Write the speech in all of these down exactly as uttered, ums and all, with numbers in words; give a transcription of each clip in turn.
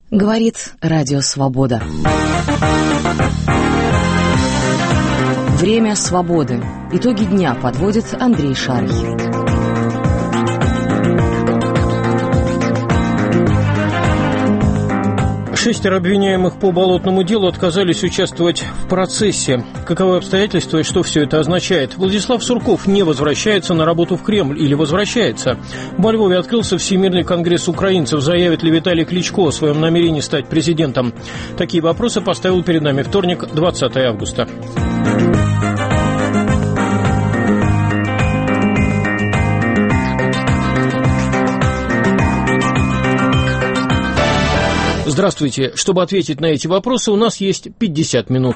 Говорит Радио Свобода. Время свободы. Итоги дня подводит Андрей Шарий. Шестеро обвиняемых по болотному делу отказались участвовать в процессе. Каковы обстоятельства и что все это означает? Владислав Сурков не возвращается на работу в Кремль или возвращается? Во Львове открылся Всемирный конгресс украинцев. Заявит ли Виталий Кличко о своем намерении стать президентом? Такие вопросы поставил перед нами вторник, двадцатого августа. Здравствуйте. Чтобы ответить на эти вопросы, у нас есть пятьдесят минут.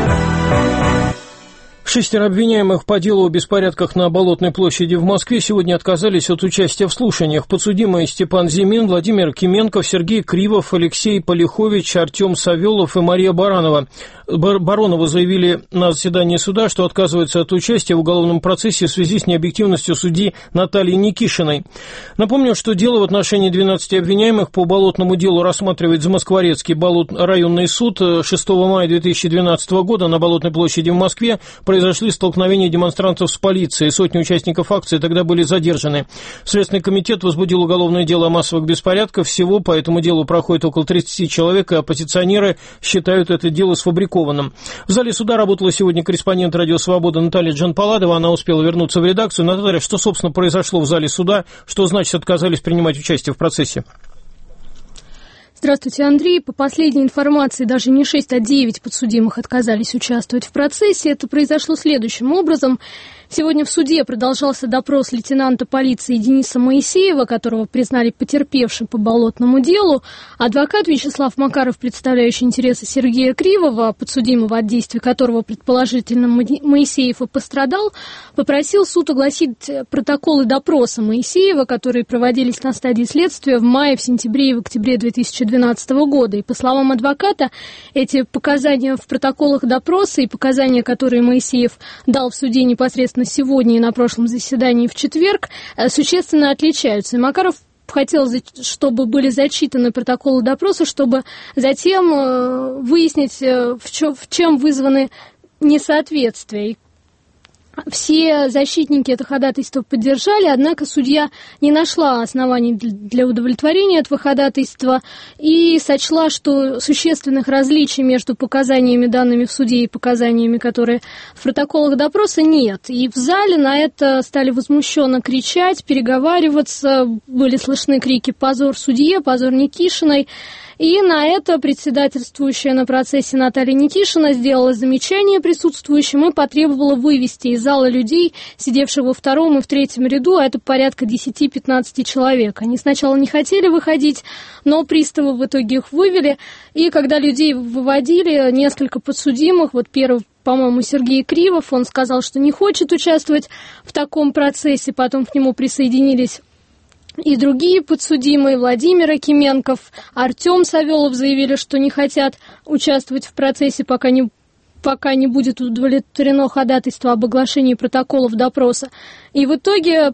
Шестеро обвиняемых по делу о беспорядках на Болотной площади в Москве сегодня отказались от участия в слушаниях. Подсудимые Степан Зимин, Владимир Кименков, Сергей Кривов, Алексей Полихович, Артем Савелов и Мария Баранова. Баронова заявили на заседании суда, что отказываются от участия в уголовном процессе в связи с необъективностью судьи Натальи Никишиной. Напомню, что дело в отношении двенадцати обвиняемых по болотному делу рассматривает Замоскворецкий болот... районный суд. шестого мая две тысячи двенадцатого года на Болотной площади в Москве произошли столкновения демонстрантов с полицией. Сотни участников акции тогда были задержаны. Следственный комитет возбудил уголовное дело о массовых беспорядках. Всего по этому делу проходит около тридцати человек, и оппозиционеры считают это дело сфабрикованным. В зале суда работала сегодня корреспондент «Радио Свобода» Наталья Джанпаладова. Она успела вернуться в редакцию. Наталья, что, собственно, произошло в зале суда? Что значит отказались принимать участие в процессе? Здравствуйте, Андрей. По последней информации, даже не шесть, а девять подсудимых отказались участвовать в процессе. Это произошло следующим образом. Сегодня в суде продолжался допрос лейтенанта полиции Дениса Моисеева, которого признали потерпевшим по болотному делу. Адвокат Вячеслав Макаров, представляющий интересы Сергея Кривова, подсудимого, от действий которого предположительно Моисеев и пострадал, попросил суд огласить протоколы допроса Моисеева, которые проводились на стадии следствия в мае, в сентябре и в октябре две тысячи двенадцатого года. И по словам адвоката, эти показания в протоколах допроса и показания, которые Моисеев дал в суде непосредственно сегодня и на прошлом заседании в четверг, существенно отличаются. И Макаров хотел, чтобы были зачитаны протоколы допроса, чтобы затем выяснить, в чем вызваны несоответствия. Все защитники это ходатайство поддержали, однако судья не нашла оснований для удовлетворения этого ходатайства и сочла, что существенных различий между показаниями, данными в суде, и показаниями, которые в протоколах допроса, нет. И в зале на это стали возмущенно кричать, переговариваться, были слышны крики «позор судье», «позор Никишиной». И на это председательствующая на процессе Наталья Никишина сделала замечание присутствующим и потребовала вывести из зала людей, сидевших во втором и в третьем ряду, а это порядка десять-пятнадцать человек. Они сначала не хотели выходить, но приставы в итоге их вывели. И когда людей выводили, несколько подсудимых, вот первый, по-моему, Сергей Кривов, он сказал, что не хочет участвовать в таком процессе, потом к нему присоединились и другие подсудимые, Владимир Кименков, Артем Савелов, заявили, что не хотят участвовать в процессе, пока не, пока не будет удовлетворено ходатайство об оглашении протоколов допроса. И в итоге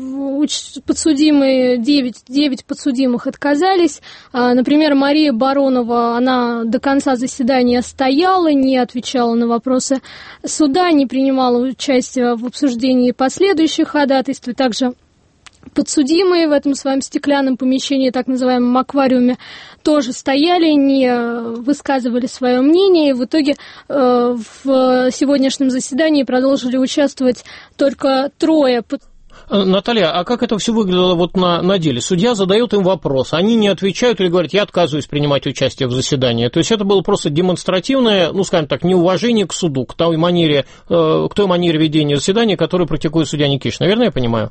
подсудимые, девять, девять подсудимых отказались. Например, Мария Баронова, она до конца заседания стояла, не отвечала на вопросы суда, не принимала участие в обсуждении последующих ходатайств. И также подсудимые в этом своем стеклянном помещении, так называемом аквариуме, тоже стояли, не высказывали свое мнение. И в итоге э, в сегодняшнем заседании продолжили участвовать только трое. Наталья, а как это все выглядело вот на, на деле? Судья задает им вопрос, они не отвечают или говорят, я отказываюсь принимать участие в заседании. То есть это было просто демонстративное, ну, скажем так, неуважение к суду, к той манере, э, к той манере ведения заседания, которую практикует судья Никишина. Верно я понимаю?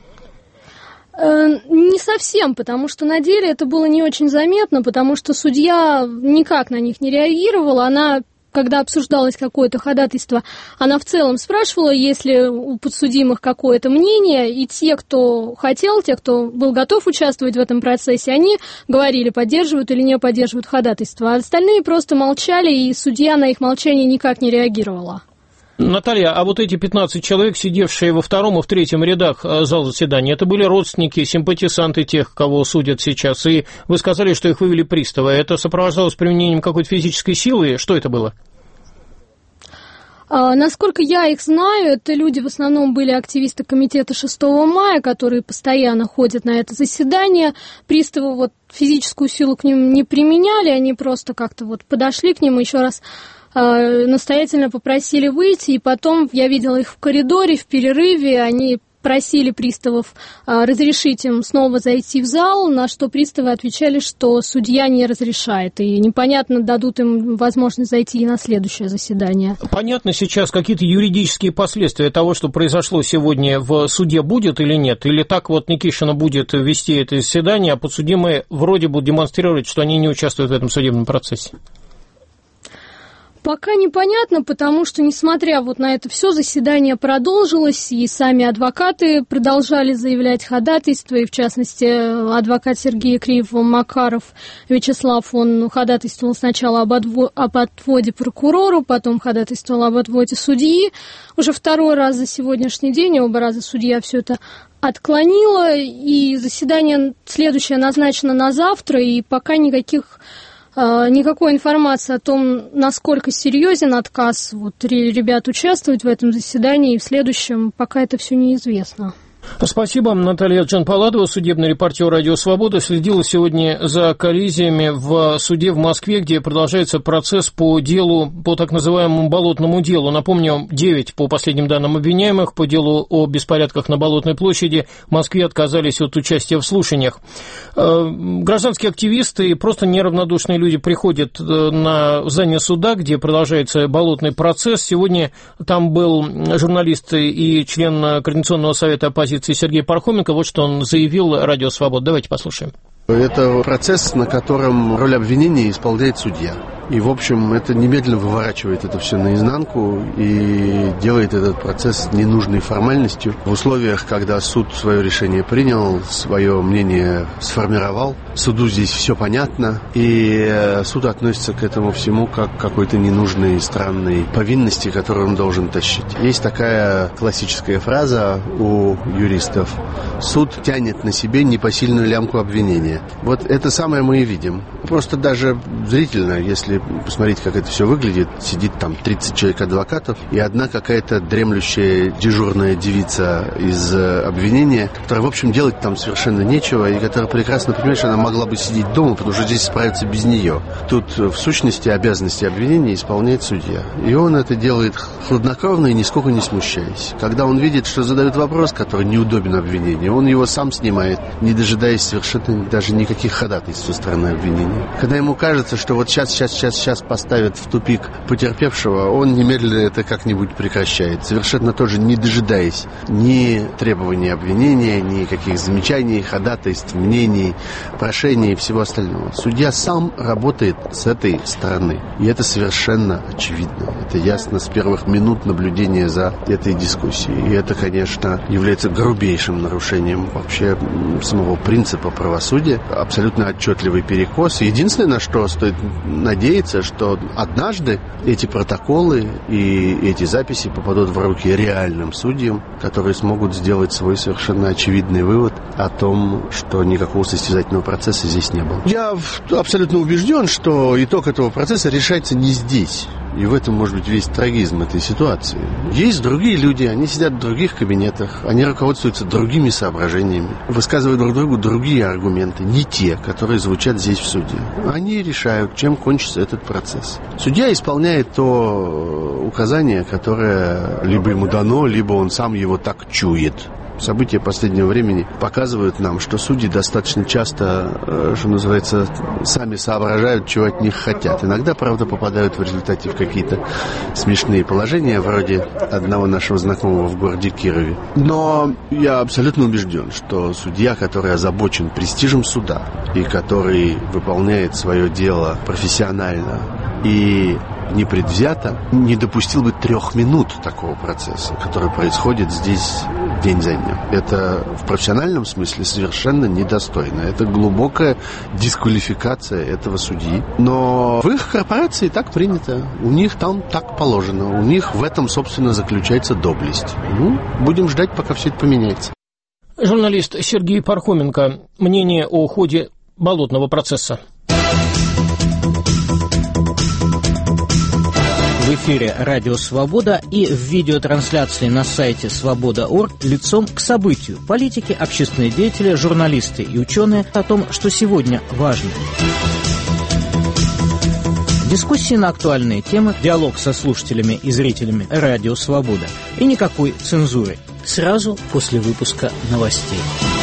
Не совсем, потому что на деле это было не очень заметно, потому что судья никак на них не реагировала. Она, когда обсуждалось какое-то ходатайство, она в целом спрашивала, есть ли у подсудимых какое-то мнение, и те, кто хотел, те, кто был готов участвовать в этом процессе, они говорили, поддерживают или не поддерживают ходатайство, а остальные просто молчали, и судья на их молчание никак не реагировала. Наталья, а вот эти пятнадцать человек, сидевшие во втором и в третьем рядах зала заседания, это были родственники, симпатизанты тех, кого судят сейчас, и вы сказали, что их вывели приставы. Это сопровождалось применением какой-то физической силы? Что это было? А, насколько я их знаю, это люди в основном были активисты комитета шестого мая, которые постоянно ходят на это заседание. Приставы вот физическую силу к ним не применяли, они просто как-то вот подошли к ним и еще раз настоятельно попросили выйти, и потом я видела их в коридоре, в перерыве, они просили приставов разрешить им снова зайти в зал, на что приставы отвечали, что судья не разрешает, и непонятно, дадут им возможность зайти и на следующее заседание. Понятно сейчас, какие-то юридические последствия того, что произошло сегодня в суде, будет или нет? Или так вот Никишина будет вести это заседание, а подсудимые вроде будут демонстрировать, что они не участвуют в этом судебном процессе? Пока непонятно, потому что, несмотря вот на это все, заседание продолжилось, и сами адвокаты продолжали заявлять ходатайство, и, в частности, адвокат Сергея Кривова, Макаров Вячеслав, он ходатайствовал сначала об, отво- об отводе прокурору, потом ходатайствовал об отводе судьи. Уже второй раз за сегодняшний день, оба раза судья все это отклонила, и заседание следующее назначено на завтра, и пока никаких... Никакой информации о том, насколько серьезен отказ вот, ребят участвовать в этом заседании и в следующем, пока это все неизвестно. Спасибо. Наталья Джанпаладова, судебный репортер «Радио Свобода», следила сегодня за коллизиями в суде в Москве, где продолжается процесс по делу, по так называемому болотному делу. Напомню, девять, по последним данным, обвиняемых по делу о беспорядках на Болотной площади в Москве отказались от участия в слушаниях. Гражданские активисты и просто неравнодушные люди приходят на здание суда, где продолжается болотный процесс. Сегодня там был журналист и член Координационного совета оппозиции Сергей Пархоменко. Вот что он заявил «Радио Свобода». Давайте послушаем. Это процесс, на котором роль обвинения исполняет судья. И, в общем, это немедленно выворачивает это все наизнанку и делает этот процесс ненужной формальностью. В условиях, когда суд свое решение принял, свое мнение сформировал, суду здесь все понятно, и суд относится к этому всему как к какой-то ненужной, странной повинности, которую он должен тащить. Есть такая классическая фраза у юристов: суд тянет на себе непосильную лямку обвинения. Вот это самое мы и видим. Просто даже зрительно, если посмотреть, как это все выглядит, сидит там тридцать человек адвокатов и одна какая-то дремлющая дежурная девица из обвинения, которая, в общем, делать там совершенно нечего, и которая прекрасно понимает, что она могла бы сидеть дома, потому что здесь справиться без нее. Тут, в сущности, обязанности обвинения исполняет судья. И он это делает хладнокровно и нисколько не смущаясь. Когда он видит, что задают вопрос, который неудобен обвинению, он его сам снимает, не дожидаясь совершенно даже никаких ходатайств со стороны обвинения. Когда ему кажется, что вот сейчас, сейчас, сейчас, сейчас поставят в тупик потерпевшего, он немедленно это как-нибудь прекращает, совершенно тоже не дожидаясь ни требований обвинения, ни каких замечаний, ходатайств, мнений, прошений и всего остального. Судья сам работает с этой стороны, и это совершенно очевидно. Это ясно с первых минут наблюдения за этой дискуссией. И это, конечно, является грубейшим нарушением вообще самого принципа правосудия. Абсолютно отчетливый перекос. Единственное, на что стоит надеяться, что однажды эти протоколы и эти записи попадут в руки реальным судьям, которые смогут сделать свой совершенно очевидный вывод о том, что никакого состязательного процесса здесь не было. Я абсолютно убежден, что итог этого процесса решается не здесь. И в этом, может быть, весь трагизм этой ситуации. Есть другие люди, они сидят в других кабинетах, они руководствуются другими соображениями, высказывают друг другу другие аргументы, не те, которые звучат здесь в суде. Они решают, чем кончится этот процесс. Судья исполняет то указание, которое либо ему дано, либо он сам его так чует. События последнего времени показывают нам, что судьи достаточно часто, что называется, сами соображают, чего от них хотят. Иногда, правда, попадают в результате в какие-то смешные положения, вроде одного нашего знакомого в городе Кирове. Но я абсолютно убежден, что судья, который озабочен престижем суда и который выполняет свое дело профессионально и непредвзято, не допустил бы трех минут такого процесса, который происходит здесь день за днем. Это в профессиональном смысле совершенно недостойно. Это глубокая дисквалификация этого судьи. Но в их корпорации так принято. У них там так положено. У них в этом, собственно, заключается доблесть. Ну, будем ждать, пока все это поменяется. Журналист Сергей Пархоменко. Мнение о ходе болотного процесса. В эфире «Радио Свобода» и в видеотрансляции на сайте свобода точка орг лицом к событию. Политики, общественные деятели, журналисты и ученые о том, что сегодня важно. Дискуссии на актуальные темы, диалог со слушателями и зрителями «Радио Свобода» и никакой цензуры. Сразу после выпуска новостей.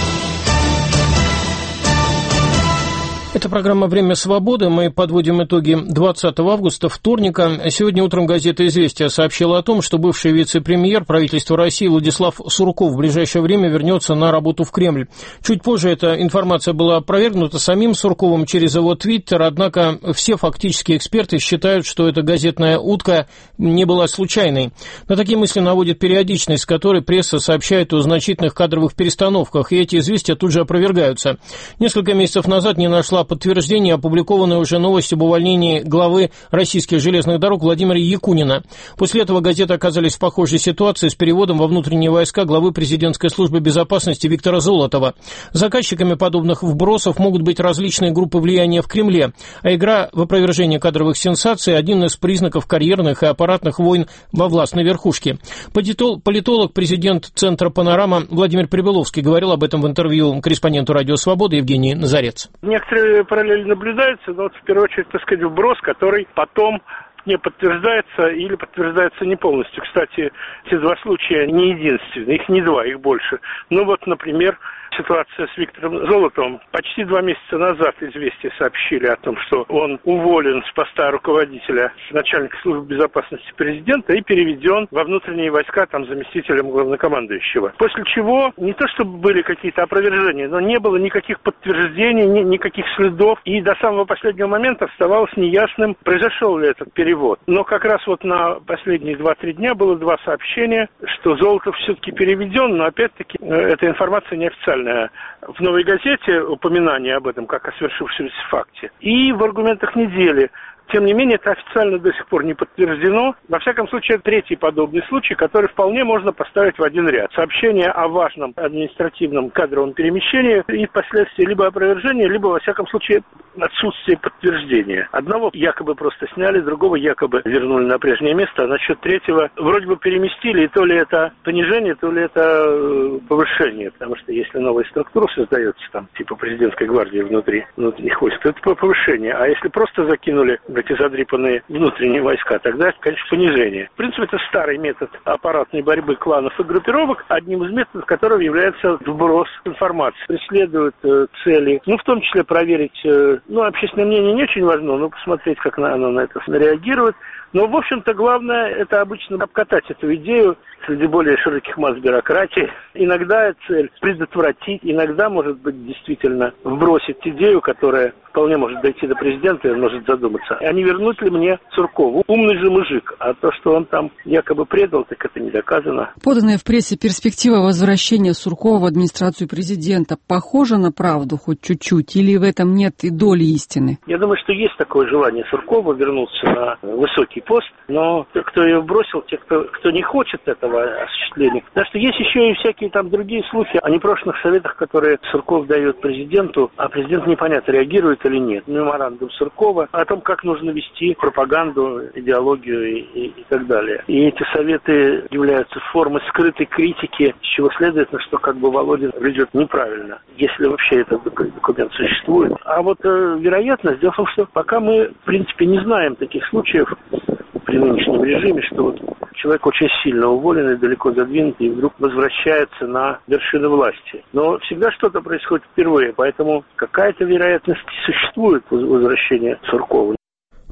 Это программа «Время свободы». Мы подводим итоги двадцатого августа, вторника. Сегодня утром газета «Известия» сообщила о том, что бывший вице-премьер правительства России Владислав Сурков в ближайшее время вернется на работу в Кремль. Чуть позже эта информация была опровергнута самим Сурковым через его твиттер, однако все фактические эксперты считают, что эта газетная утка не была случайной. На такие мысли наводит периодичность, с которой пресса сообщает о значительных кадровых перестановках, и эти известия тут же опровергаются. Несколько месяцев назад не нашла подтверждение опубликованной уже новость об увольнении главы российских железных дорог Владимира Якунина. После этого газеты оказались в похожей ситуации с переводом во внутренние войска главы президентской службы безопасности Виктора Золотова. Заказчиками подобных вбросов могут быть различные группы влияния в Кремле, а игра в опровержение кадровых сенсаций – один из признаков карьерных и аппаратных войн во властной верхушке. Политолог, президент Центра «Панорама» Владимир Прибыловский говорил об этом в интервью корреспонденту «Радио Свобода» Евгении Назарец. Некоторые параллели наблюдаются, но вот в первую очередь, так сказать, вброс, который потом не подтверждается или подтверждается не полностью. Кстати, эти два случая не единственные, их не два, их больше. Ну вот, например, ситуация с Виктором Золотовым. Почти два месяца назад «Известия» сообщили о том, что он уволен с поста руководителя начальника службы безопасности президента и переведен во внутренние войска там заместителем главнокомандующего. После чего не то чтобы были какие-то опровержения, но не было никаких подтверждений, ни, никаких следов. И до самого последнего момента оставалось неясным, произошел ли этот перевод. Но как раз вот на последние два-три дня было два сообщения, что Золотов все-таки переведен, но опять-таки эта информация неофициальная. В «Новой газете» упоминание об этом как о свершившемся факте. И в «Аргументах недели». Тем не менее, это официально до сих пор не подтверждено. Во всяком случае, это третий подобный случай, который вполне можно поставить в один ряд. Сообщение о важном административном кадровом перемещении и впоследствии либо опровержение, либо, во всяком случае, отсутствие подтверждения. Одного якобы просто сняли, другого якобы вернули на прежнее место, а насчет третьего вроде бы переместили, и то ли это понижение, то ли это повышение. Потому что если новая структура создается, там, типа президентской гвардии внутри внутренних войск, то это повышение. А если просто закинули эти задрипанные внутренние войска, тогда это, конечно, понижение. В принципе, это старый метод аппаратной борьбы кланов и группировок, одним из методов которого является вброс информации. Преследуют э, цели, ну, в том числе проверить, э, ну, общественное мнение не очень важно, но посмотреть, как оно на это реагирует. Но, в общем-то, главное, это обычно обкатать эту идею среди более широких масс бюрократии. Иногда цель предотвратить, иногда, может быть, действительно вбросить идею, которая вполне может дойти до президента, и он может задуматься, а не вернуть ли мне Суркову? Умный же мужик, а то, что он там якобы предал, так это не доказано. Поданная в прессе перспектива возвращения Суркова в администрацию президента похожа на правду хоть чуть-чуть, или в этом нет и доли истины? Я думаю, что есть такое желание Суркова вернуться на высокий пост, но те, кто ее бросил, те, кто, кто не хочет этого осуществления. Потому что есть еще и всякие там другие слухи о непрошенных советах, которые Сурков дает президенту, а президент непонятно, реагирует или нет. Меморандум Суркова о том, как нужно вести пропаганду, идеологию и, и, и так далее. И эти советы являются формой скрытой критики, с чего следует, что как бы Володин ведет неправильно, если вообще этот документ существует. А вот э, вероятность, дело в том, что пока мы, в принципе, не знаем таких случаев при нынешнем режиме, что вот человек очень сильно уволен и далеко задвинут, и вдруг возвращается на вершины власти. Но всегда что-то происходит впервые, поэтому какая-то вероятность существует возвращения Суркова.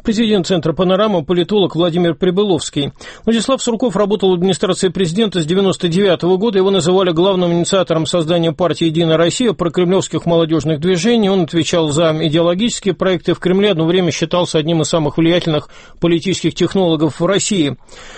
Президент Центра «Панорама», политолог Владимир Прибыловский. Владислав Сурков работал в администрации президента с девяносто девятого года. Его называли главным инициатором создания партии «Единая Россия», прокремлевских молодежных движений. Он отвечал за идеологические проекты в Кремле, одно время считался одним из самых влиятельных политических технологов в России.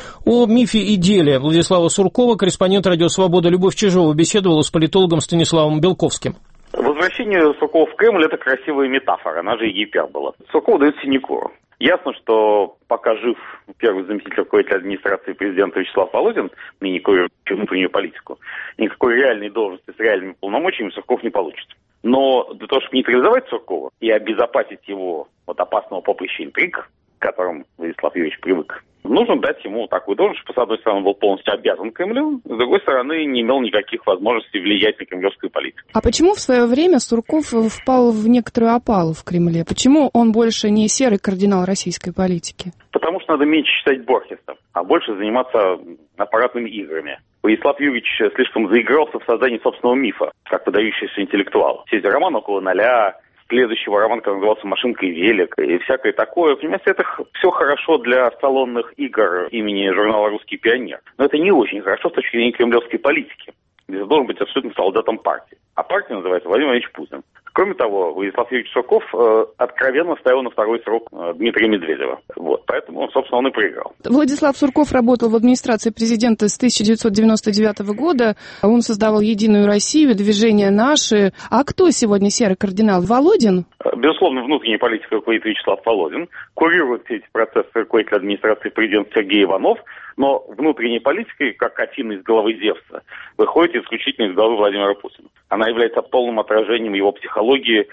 О мифе и деле Владислава Суркова корреспондент «Радио Свобода» Любовь Чижова беседовала с политологом Станиславом Белковским. Возвращение Суркова в Кремль – это красивая метафора, она же и гипербола. Суркову дают синекуру. Ясно, что пока жив первый заместитель руководителя администрации президента Вячеслав Володин, ныне курирующий внутреннюю политику, никакой реальной должности с реальными полномочиями Сурков не получит. Но для того, чтобы нейтрализовать Суркова и обезопасить его от опасного поприща интриг, к которым Владислав Юрьевич привык, нужно дать ему такую должность, чтобы, с одной стороны, он был полностью обязан Кремлю, с другой стороны, не имел никаких возможностей влиять на кремлевскую политику. А почему в свое время Сурков впал в некоторую опалу в Кремле? Почему он больше не серый кардинал российской политики? Потому что надо меньше читать Борхеса, а больше заниматься аппаратными играми. Владислав Юрьевич слишком заигрался в создании собственного мифа, как выдающийся интеллектуал. Все эти романы около ноля, следующего роман, который назывался «Машинка и велик» и всякое такое. Понимаете, это все хорошо для салонных игр имени журнала «Русский пионер». Но это не очень хорошо с точки зрения кремлевской политики. Здесь должен быть абсолютно солдатом партии. А партия называется Владимир Владимирович Путин. Кроме того, Владислав Юрьевич Сурков э, откровенно ставил на второй срок э, Дмитрия Медведева. Вот, поэтому, собственно, он и проиграл. Владислав Сурков работал в администрации президента с тысяча девятьсот девяносто девятого года. Он создавал «Единую Россию», движение «Наши». А кто сегодня серый кардинал? Володин? Безусловно, внутренней политикой руководит Вячеслав Володин. Курирует все эти процессы руководитель администрации президента Сергей Иванов. Но внутренней политикой, как картина из головы Зевса, выходит исключительно из головы Владимира Путина. Она является полным отражением его психологии,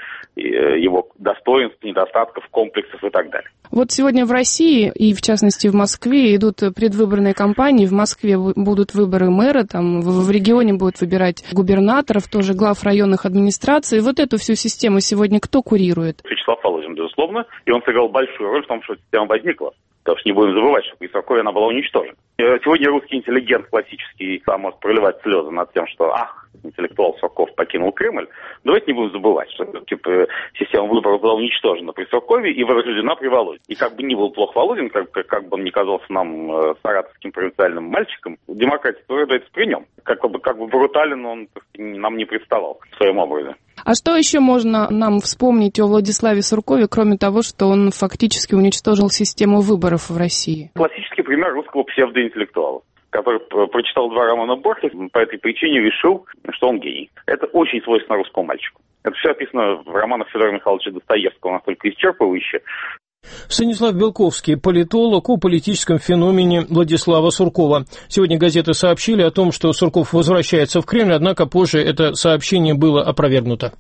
его достоинств, недостатков, комплексов и так далее. Вот сегодня в России и, в частности, в Москве идут предвыборные кампании. В Москве будут выборы мэра, там в регионе будут выбирать губернаторов, тоже глав районных администраций. Вот эту всю систему сегодня кто курирует? Вячеслав Володин, безусловно, и он сыграл большую роль в том, что система возникла. Потому что не будем забывать, что при Суркове она была уничтожена. Сегодня русский интеллигент классический сам может проливать слезы над тем, что ах, интеллектуал Сурков покинул Кремль. Давайте не будем забывать, что типа, система выборов была уничтожена при Суркове и возрождена при Володине. И как бы ни был плох Володин, как, как бы он ни казался нам э, саратовским провинциальным мальчиком, демократия рождается при нем. Как бы, как бы брутален он нам не представал в своем образе. А что еще можно нам вспомнить о Владиславе Суркове, кроме того, что он фактически уничтожил систему выборов в России? Классический пример русского псевдоинтеллектуала, который прочитал два романа Борхеса, по этой причине решил, что он гений. Это очень свойственно русскому мальчику. Это все описано в романах Федора Михайловича Достоевского настолько исчерпывающе. Станислав Белковский, политолог, о политическом феномене Владислава Суркова. Сегодня газеты сообщили о том, что Сурков возвращается в Кремль, однако позже это сообщение было опровергнуто.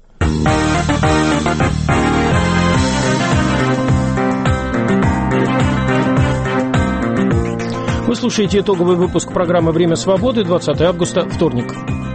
Вы слушаете итоговый выпуск программы «Время свободы», двадцатого августа, вторник.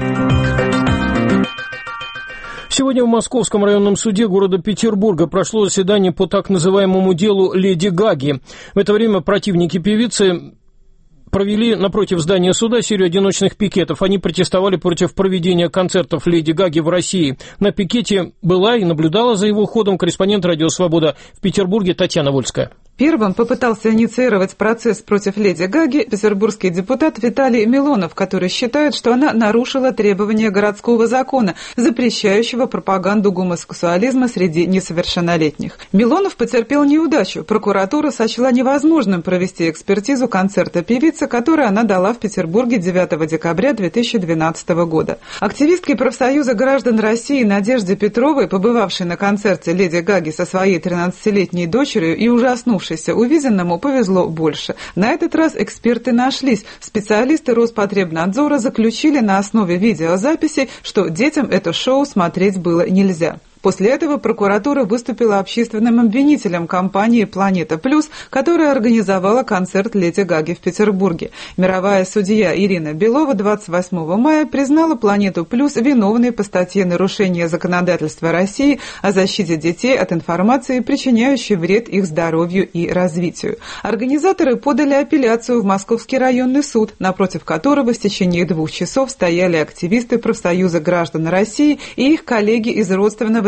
Сегодня в Московском районном суде города Петербурга прошло заседание по так называемому делу Леди Гаги. В это время противники певицы провели напротив здания суда серию одиночных пикетов. Они протестовали против проведения концертов Леди Гаги в России. На пикете была и наблюдала за его ходом корреспондент «Радио Свобода» в Петербурге Татьяна Вольская. Первым попытался инициировать процесс против Леди Гаги петербургский депутат Виталий Милонов, который считает, что она нарушила требования городского закона, запрещающего пропаганду гомосексуализма среди несовершеннолетних. Милонов потерпел неудачу. Прокуратура сочла невозможным провести экспертизу концерта певицы, который она дала в Петербурге девятого декабря две тысячи двенадцатого года. Активистке профсоюза граждан России Надежде Петровой, побывавшей на концерте Леди Гаги со своей тринадцатилетней дочерью и ужаснувшейся увиденному, повезло больше. На этот раз эксперты нашлись. Специалисты Роспотребнадзора заключили на основе видеозаписей, что детям это шоу смотреть было нельзя. После этого прокуратура выступила общественным обвинителем компании «Планета Плюс», которая организовала концерт Леди Гаги в Петербурге. Мировая судья Ирина Белова двадцать восьмого мая признала «Планету Плюс» виновной по статье «Нарушение законодательства России о защите детей от информации, причиняющей вред их здоровью и развитию». Организаторы подали апелляцию в Московский районный суд, напротив которого в течение двух часов стояли активисты профсоюза граждан России и их коллеги из родственного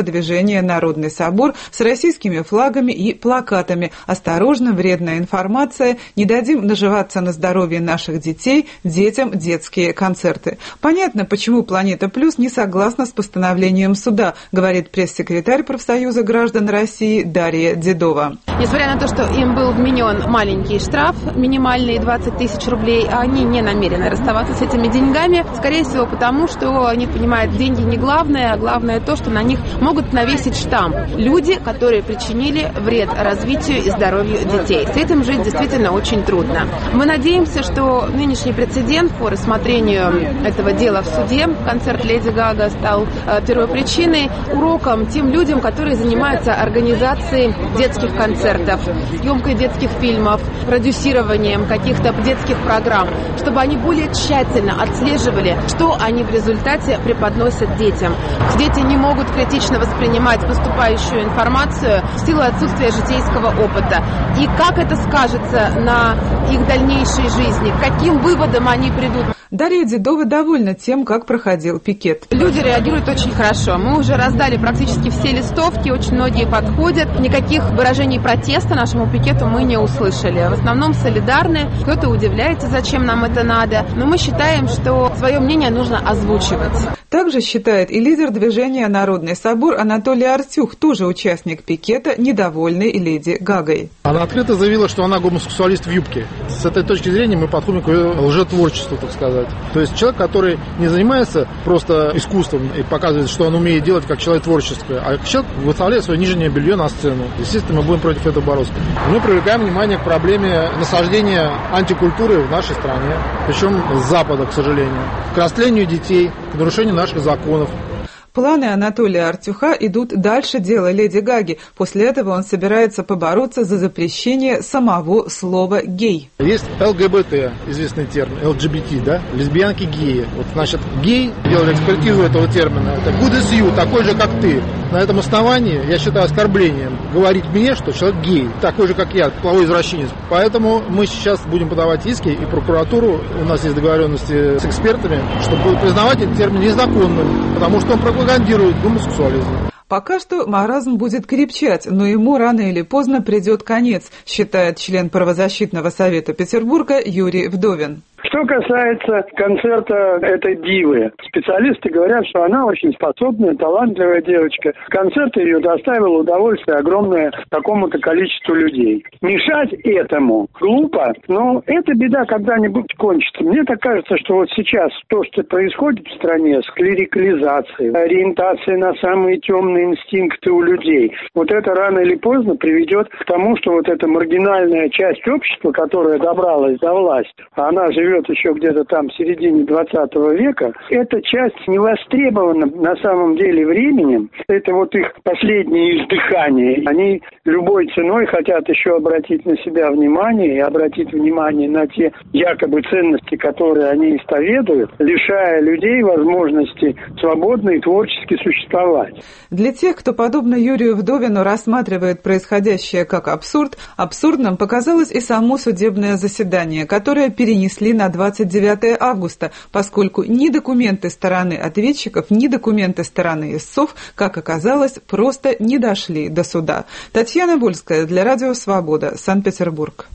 движения «Народный собор» с российскими флагами и плакатами «Осторожно, вредная информация, не дадим наживаться на здоровье наших детей, детям детские концерты». Понятно, почему «Планета Плюс» не согласна с постановлением суда, говорит пресс-секретарь профсоюза граждан России Дарья Дедова. Несмотря на то, что им был вменен маленький штраф, минимальный двадцать тысяч рублей, они не намерены расставаться с этими деньгами, скорее всего потому, что они понимают, деньги не главное, а главное то, что на них могут навесить штамп. Люди, которые причинили вред развитию и здоровью детей. С этим жить действительно очень трудно. Мы надеемся, что нынешний прецедент по рассмотрению этого дела в суде, концерт Леди Гага, стал первопричиной, уроком тем людям, которые занимаются организацией детских концертов, съемкой детских фильмов, продюсированием каких-то детских программ, чтобы они более тщательно отслеживали, что они в результате преподносят детям. Дети не могут критично воспринимать поступающую информацию в силу отсутствия житейского опыта. И как это скажется на их дальнейшей жизни, к каким выводам они придут. Дарья Дедова довольна тем, как проходил пикет. Люди реагируют очень хорошо. Мы уже раздали практически все листовки, очень многие подходят. Никаких выражений протеста нашему пикету мы не услышали. В основном солидарны. Кто-то удивляется, зачем нам это надо. Но мы считаем, что свое мнение нужно озвучивать. Также считает и лидер движения «Народный собор» Анатолий Артюх, тоже участник пикета, недовольный Леди Гагой. Она открыто заявила, что она гомосексуалист в юбке. С этой точки зрения мы подходим к лжетворчеству, так сказать. То есть человек, который не занимается просто искусством и показывает, что он умеет делать как человек творческий, а человек выставляет свое нижнее белье на сцену. Естественно, мы будем против этого бороться. Мы привлекаем внимание к проблеме насаждения антикультуры в нашей стране, причем с Запада, к сожалению, к растлению детей, к нарушению наших законов. Планы Анатолия Артюха идут дальше дела Леди Гаги. После этого он собирается побороться за запрещение самого слова «гей». Есть ЛГБТ, известный термин, ЛГБТ, да, лесбиянки, геи. Вот, значит, гей, делали экспертизу этого термина, это good as you, такой же, как ты. На этом основании я считаю оскорблением говорить мне, что человек гей, такой же, как я, половой извращенец. Поэтому мы сейчас будем подавать иски и прокуратуру, у нас есть договоренности с экспертами, чтобы признавать этот термин незаконным, потому что он пропагандирует гомосексуализм. Пока что маразм будет крепчать, но ему рано или поздно придет конец, считает член правозащитного совета Петербурга Юрий Вдовин. Что касается концерта этой дивы, специалисты говорят, что она очень способная, талантливая девочка. Концерт ее доставил удовольствие огромное такому-то количеству людей. Мешать этому глупо, но эта беда когда-нибудь кончится. Мне так кажется, что вот сейчас то, что происходит в стране с клерикализацией, ориентацией на самые темные инстинкты у людей, вот это рано или поздно приведет к тому, что вот эта маргинальная часть общества, которая добралась до власти, она живет еще где-то там в середине двадцатого века, эта часть не востребована на самом деле временем. Это вот их последнее издыхание. Они любой ценой хотят еще обратить на себя внимание и обратить внимание на те якобы ценности, которые они исповедуют, лишая людей возможности свободно и творчески существовать. Для тех, кто, подобно Юрию Вдовину, рассматривает происходящее как абсурд, абсурдным показалось и само судебное заседание, которое перенесли на двадцать девятое августа, поскольку ни документы стороны ответчиков, ни документы стороны истцов, как оказалось, просто не дошли до суда. Татьяна Вольская для Радио Свобода, Санкт-Петербург.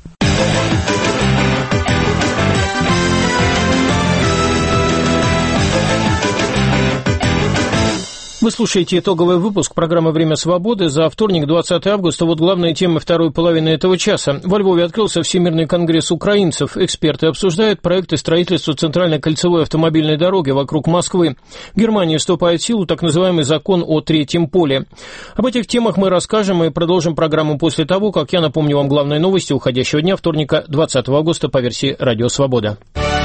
Вы слушаете итоговый выпуск программы «Время свободы» за вторник, двадцатое августа. Вот главные темы второй половины этого часа. Во Львове открылся Всемирный конгресс украинцев. Эксперты обсуждают проекты строительства центральной кольцевой автомобильной дороги вокруг Москвы. В Германии вступает в силу так называемый закон о третьем поле. Об этих темах мы расскажем и продолжим программу после того, как я напомню вам главные новости уходящего дня, вторника, двадцатого августа, по версии «Радио Свобода».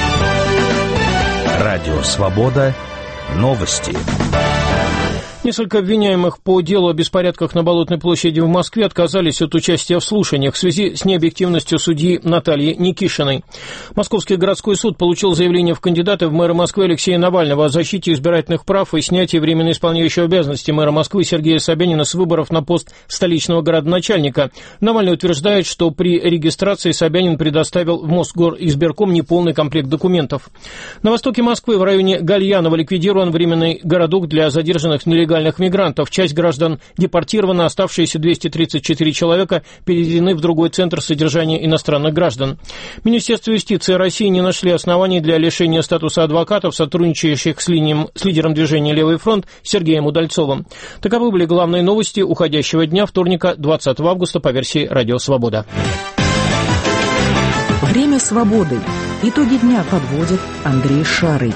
Радио Свобода. Новости. Несколько обвиняемых по делу о беспорядках на Болотной площади в Москве отказались от участия в слушаниях в связи с необъективностью судьи Натальи Никишиной. Московский городской суд получил заявление в кандидаты в мэры Москвы Алексея Навального о защите избирательных прав и снятии временно исполняющего обязанности мэра Москвы Сергея Собянина с выборов на пост столичного градоначальника. Навальный утверждает, что при регистрации Собянин предоставил в Мосгоризбирком неполный комплект документов. На востоке Москвы в районе Гальянова ликвидирован временный городок для задержанных нелегальных нелегальных мигрантов. Часть граждан депортирована, оставшиеся двести тридцать четыре человека переведены в другой центр содержания иностранных граждан. Министерство юстиции России не нашли оснований для лишения статуса адвокатов, сотрудничающих с, линием, с лидером движения «Левый фронт» Сергеем Удальцовым. Таковы были главные новости уходящего дня, вторника, двадцатого августа, по версии «Радио Свобода». Время свободы. Итоги дня подводит Андрей Шарый.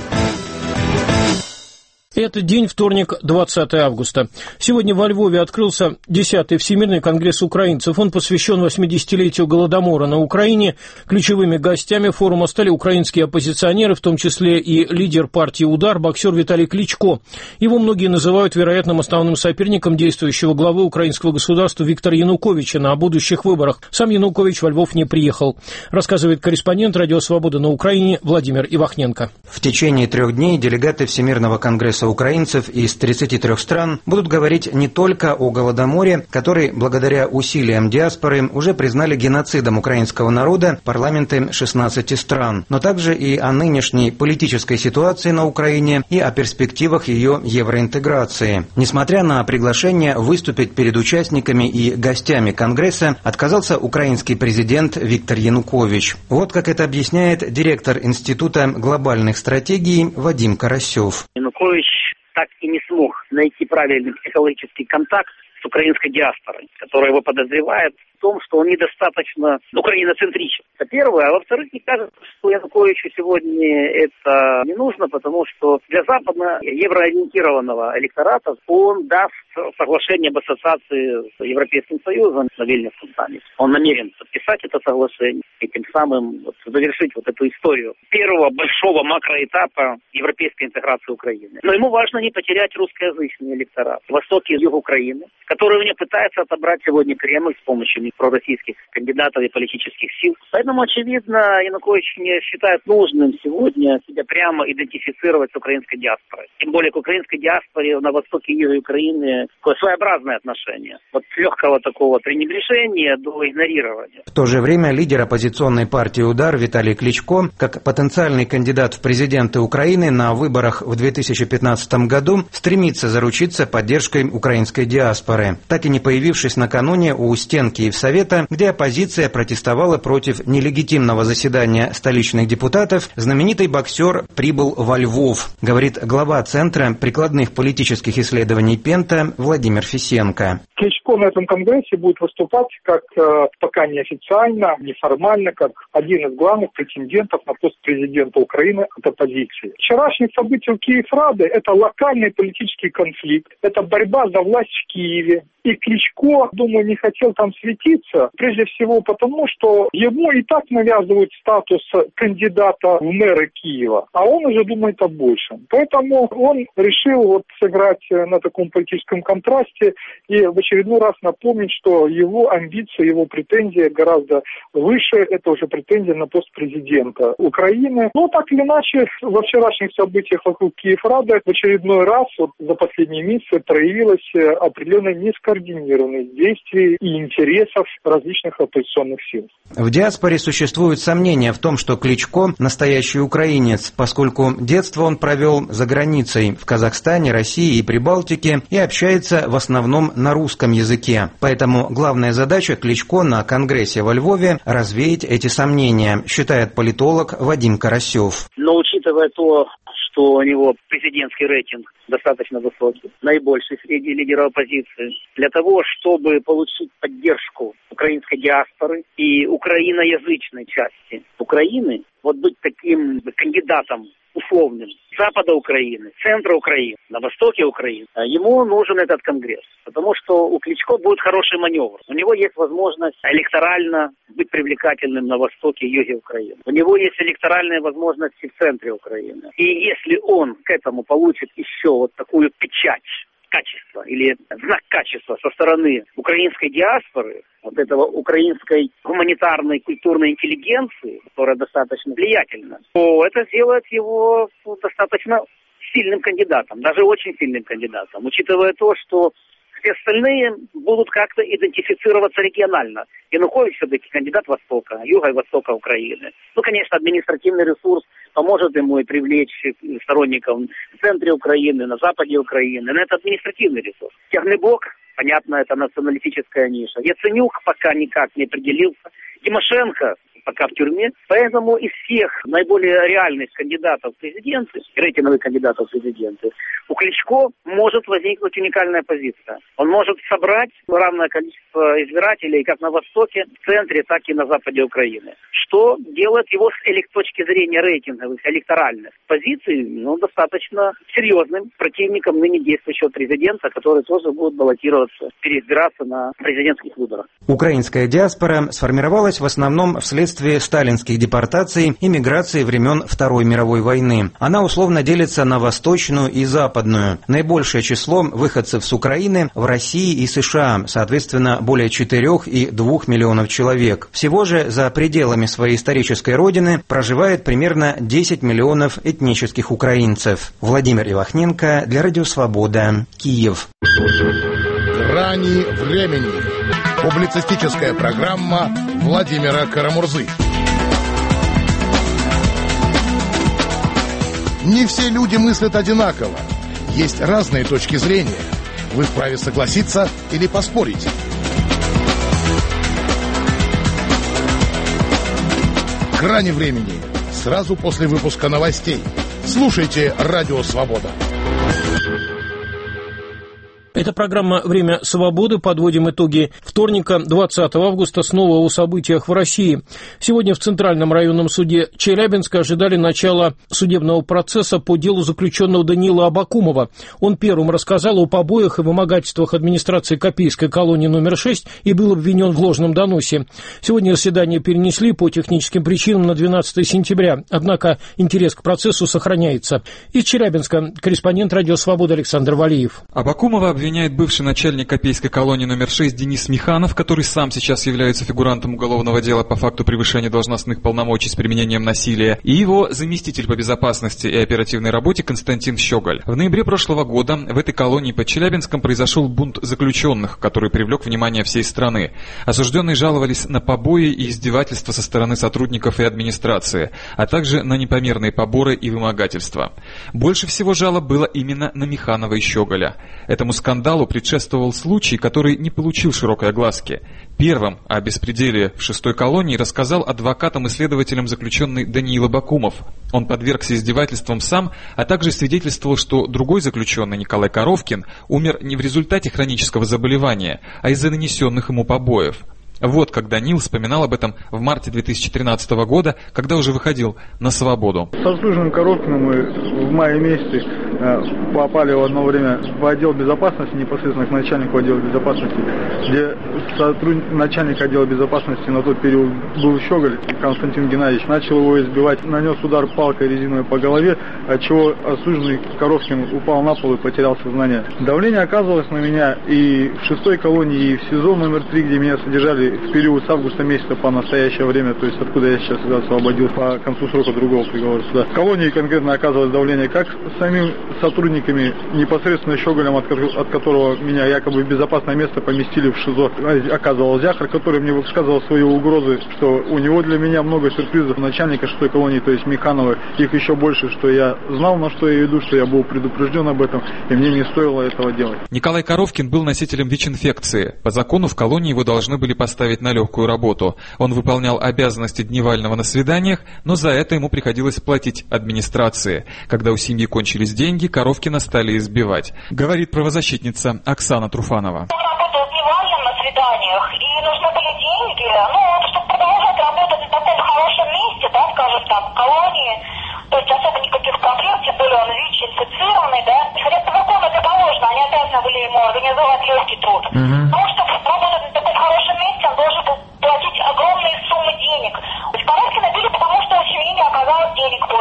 Это день, вторник, двадцатого августа. Сегодня во Львове открылся десятый Всемирный конгресс украинцев. Он посвящен восьмидесятилетию Голодомора на Украине. Ключевыми гостями форума стали украинские оппозиционеры, в том числе и лидер партии «Удар», боксер Виталий Кличко. Его многие называют вероятным основным соперником действующего главы украинского государства Виктора Януковича на будущих выборах. Сам Янукович во Львов не приехал, рассказывает корреспондент «Радио Свобода» на Украине Владимир Ивахненко. В течение трех дней делегаты Всемирного конгресса украинцев из тридцати трёх стран будут говорить не только о Голодоморе, который, благодаря усилиям диаспоры, уже признали геноцидом украинского народа парламенты шестнадцати стран, но также и о нынешней политической ситуации на Украине и о перспективах ее евроинтеграции. Несмотря на приглашение выступить перед участниками и гостями Конгресса, отказался украинский президент Виктор Янукович. Вот как это объясняет директор Института глобальных стратегий Вадим Карасев. Янукович так и не смог найти правильный психологический контакт с украинской диаспорой, которая его подозревает в том, что он недостаточно украиноцентричен. Это первое. А во-вторых, мне кажется, что Януковичу сегодня это не нужно, потому что для западно-евроориентированного электората он даст соглашение об ассоциации с Европейским Союзом на Вильнюсском саммите. Он намерен подписать это соглашение и тем самым вот завершить вот эту историю первого большого макроэтапа европейской интеграции Украины. Но ему важно не потерять русскоязычный электорат. Восток и юг Украины, который у него пытается отобрать сегодня Кремль с помощью пророссийских кандидатов и политических сил. Поэтому, очевидно, Янукович не считает нужным сегодня себя прямо идентифицировать с украинской диаспорой. Тем более к украинской диаспоре на востоке и юге Украины такое своеобразное отношение. Вот с легкого такого пренебрежения до игнорирования. В то же время лидер оппозиционной партии «Удар» Виталий Кличко, как потенциальный кандидат в президенты Украины на выборах в две тысячи пятнадцатом году, стремится заручиться поддержкой украинской диаспоры. Так и не появившись накануне у стен Киевсовета, где оппозиция протестовала против нелегитимного заседания столичных депутатов, знаменитый боксер прибыл во Львов, говорит глава Центра прикладных политических исследований Пента Владимир Фисенко. Кличко на этом конгрессе будет выступать как э, пока неофициально, неформально, как один из главных претендентов на пост президента Украины от оппозиции. Вчерашние события в Киевраде – это локальный политический конфликт, это борьба за власть в Киеве. И Кличко, думаю, не хотел там светиться, прежде всего потому, что ему и так навязывают статус кандидата в мэры Киева, а он уже думает о большем. Поэтому он решил вот сыграть на таком политическом контрасте и в очередной раз напомнить, что его амбиции, его претензии гораздо выше, это уже претензия на пост президента Украины. Но так или иначе, во вчерашних событиях вокруг Киеврады в очередной раз вот за последние месяцы проявилась определенная низкая координированных действий и интересов различных оппозиционных сил. В диаспоре существуют сомнения в том, что Кличко – настоящий украинец, поскольку детство он провел за границей, в Казахстане, России и Прибалтике, и общается в основном на русском языке. Поэтому главная задача Кличко на конгрессе во Львове – развеять эти сомнения, считает политолог Вадим Карасев. Но учитывая то, что у него президентский рейтинг достаточно высокий, наибольший среди лидеров оппозиции, для того, чтобы получить поддержку украинской диаспоры и украиноязычной части Украины, вот быть таким кандидатом условным запада Украины, центра Украины, на востоке Украины, ему нужен этот конгресс. Потому что у Кличко будет хороший маневр. У него есть возможность электорально быть привлекательным на востоке и юге Украины. У него есть электоральные возможности в центре Украины. И если он к этому получит еще вот такую печать качества или знак качества со стороны украинской диаспоры, вот этого украинской гуманитарной культурной интеллигенции, которая достаточно влиятельна, то это сделает его достаточно сильным кандидатом, даже очень сильным кандидатом, учитывая то, что Все остальные будут как-то идентифицироваться регионально. Янукович все-таки кандидат Востока, Юга и Востока Украины. Ну, конечно, административный ресурс поможет ему и привлечь сторонников в центре Украины, на западе Украины. Но это административный ресурс. Тягнебок, понятно, это националистическая ниша. Яценюк пока никак не определился. Тимошенко пока в тюрьме. Поэтому из всех наиболее реальных кандидатов в президенты, рейтинговых кандидатов в президенты, у Кличко может возникнуть уникальная позиция. Он может собрать равное количество избирателей как на Востоке, в центре, так и на западе Украины. Что делает его с точки зрения рейтинговых, электоральных позиций, ну, достаточно серьезным противником ныне действующего президента, который тоже будет баллотироваться, переизбираться на президентских выборах. Украинская диаспора сформировалась в основном вследствие сталинских депортаций и миграции времен Второй мировой войны. Она условно делится на восточную и западную. Наибольшее число выходцев с Украины в России и США, соответственно, более четырёх и двух миллионов человек. Всего же за пределами своей исторической родины проживает примерно десять миллионов этнических украинцев. Владимир Ивахненко для Радио Свобода, Киев. Грани времени. Публицистическая программа Владимира Карамурзы. Не все люди мыслят одинаково. Есть разные точки зрения. Вы вправе согласиться или поспорить. Грани времени. Сразу после выпуска новостей. Слушайте Радио Свобода. Это программа «Время свободы». Подводим итоги вторника, двадцатого августа, снова о событиях в России. Сегодня в Центральном районном суде Челябинска ожидали начала судебного процесса по делу заключенного Даниила Абакумова. Он первым рассказал о побоях и вымогательствах администрации Копейской колонии номер шесть и был обвинен в ложном доносе. Сегодня заседание перенесли по техническим причинам на двенадцатое сентября, однако интерес к процессу сохраняется. Из Челябинска корреспондент Радио Свобода Александр Валиев. Абакумова обвиняет бывший начальник Копейской колонии номер шесть Денис Миханов, который сам сейчас является фигурантом уголовного дела по факту превышения должностных полномочий с применением насилия, и его заместитель по безопасности и оперативной работе Константин Щеголь. В ноябре прошлого года в этой колонии под Челябинском произошел бунт заключенных, который привлек внимание всей страны. Осужденные жаловались на побои и издевательства со стороны сотрудников и администрации, а также на непомерные поборы и вымогательства. Больше всего жалоб было именно на Миханова и Щеголя. Этому скандалу предшествовал случай, который не получил широкой огласки. Первым о беспределе в шестой колонии рассказал адвокатам и следователям заключенный Даниил Абакумов. Он подвергся издевательствам сам, а также свидетельствовал, что другой заключенный Николай Коровкин умер не в результате хронического заболевания, а из-за нанесенных ему побоев. Вот как Данил вспоминал об этом в марте две тысячи тринадцатого года, когда уже выходил на свободу. С обслуживанием Коровкиным мы в мае месяце попали в одно время в отдел безопасности, непосредственно к начальнику отдела безопасности, где сотрудник, начальник отдела безопасности на тот период был Щеголь Константин Геннадьевич. Начал его избивать, нанес удар палкой резиновой по голове, отчего осужденный Коровкин упал на пол и потерял сознание. Давление оказывалось на меня и в шестой колонии, и в СИЗО номер три, где меня содержали в период с августа месяца по настоящее время, то есть откуда я сейчас освободился по концу срока другого приговора суда. В колонии конкретно оказывалось давление как с самими сотрудниками, непосредственно Щеголем, от, от которого меня якобы в безопасное место поместили в ШИЗО, оказывал Зяхар, который мне высказывал свои угрозы, что у него для меня много сюрпризов. Начальника шестой колонии, то есть Миханова, их еще больше, что я знал, на что я иду, что я был предупрежден об этом, и мне не стоило этого делать. Николай Коровкин был носителем ВИЧ-инфекции. По закону в колонии его должны были поставить на легкую работу. Он выполнял обязанности дневального на свиданиях, но за это ему приходилось платить администрации. Когда у семьи кончились деньги, Коровкина стали избивать. Говорит правозащитница Оксана Труфанова. Он работал дневальным на свиданиях, и нужны были деньги, ну, чтобы продолжать работать в таком хорошем месте, да, скажем так, в колонии, то есть особо никаких проблем, тем более он ВИЧ-инфицированный, да, хотя по закону это положено, они обязаны были ему организовать легкий труд. Uh-huh. Но чтобы работать в таком хорошем месте, он должен был платить огромные суммы денег. Коровкина били, потому что у семьи не оказалось денег больше.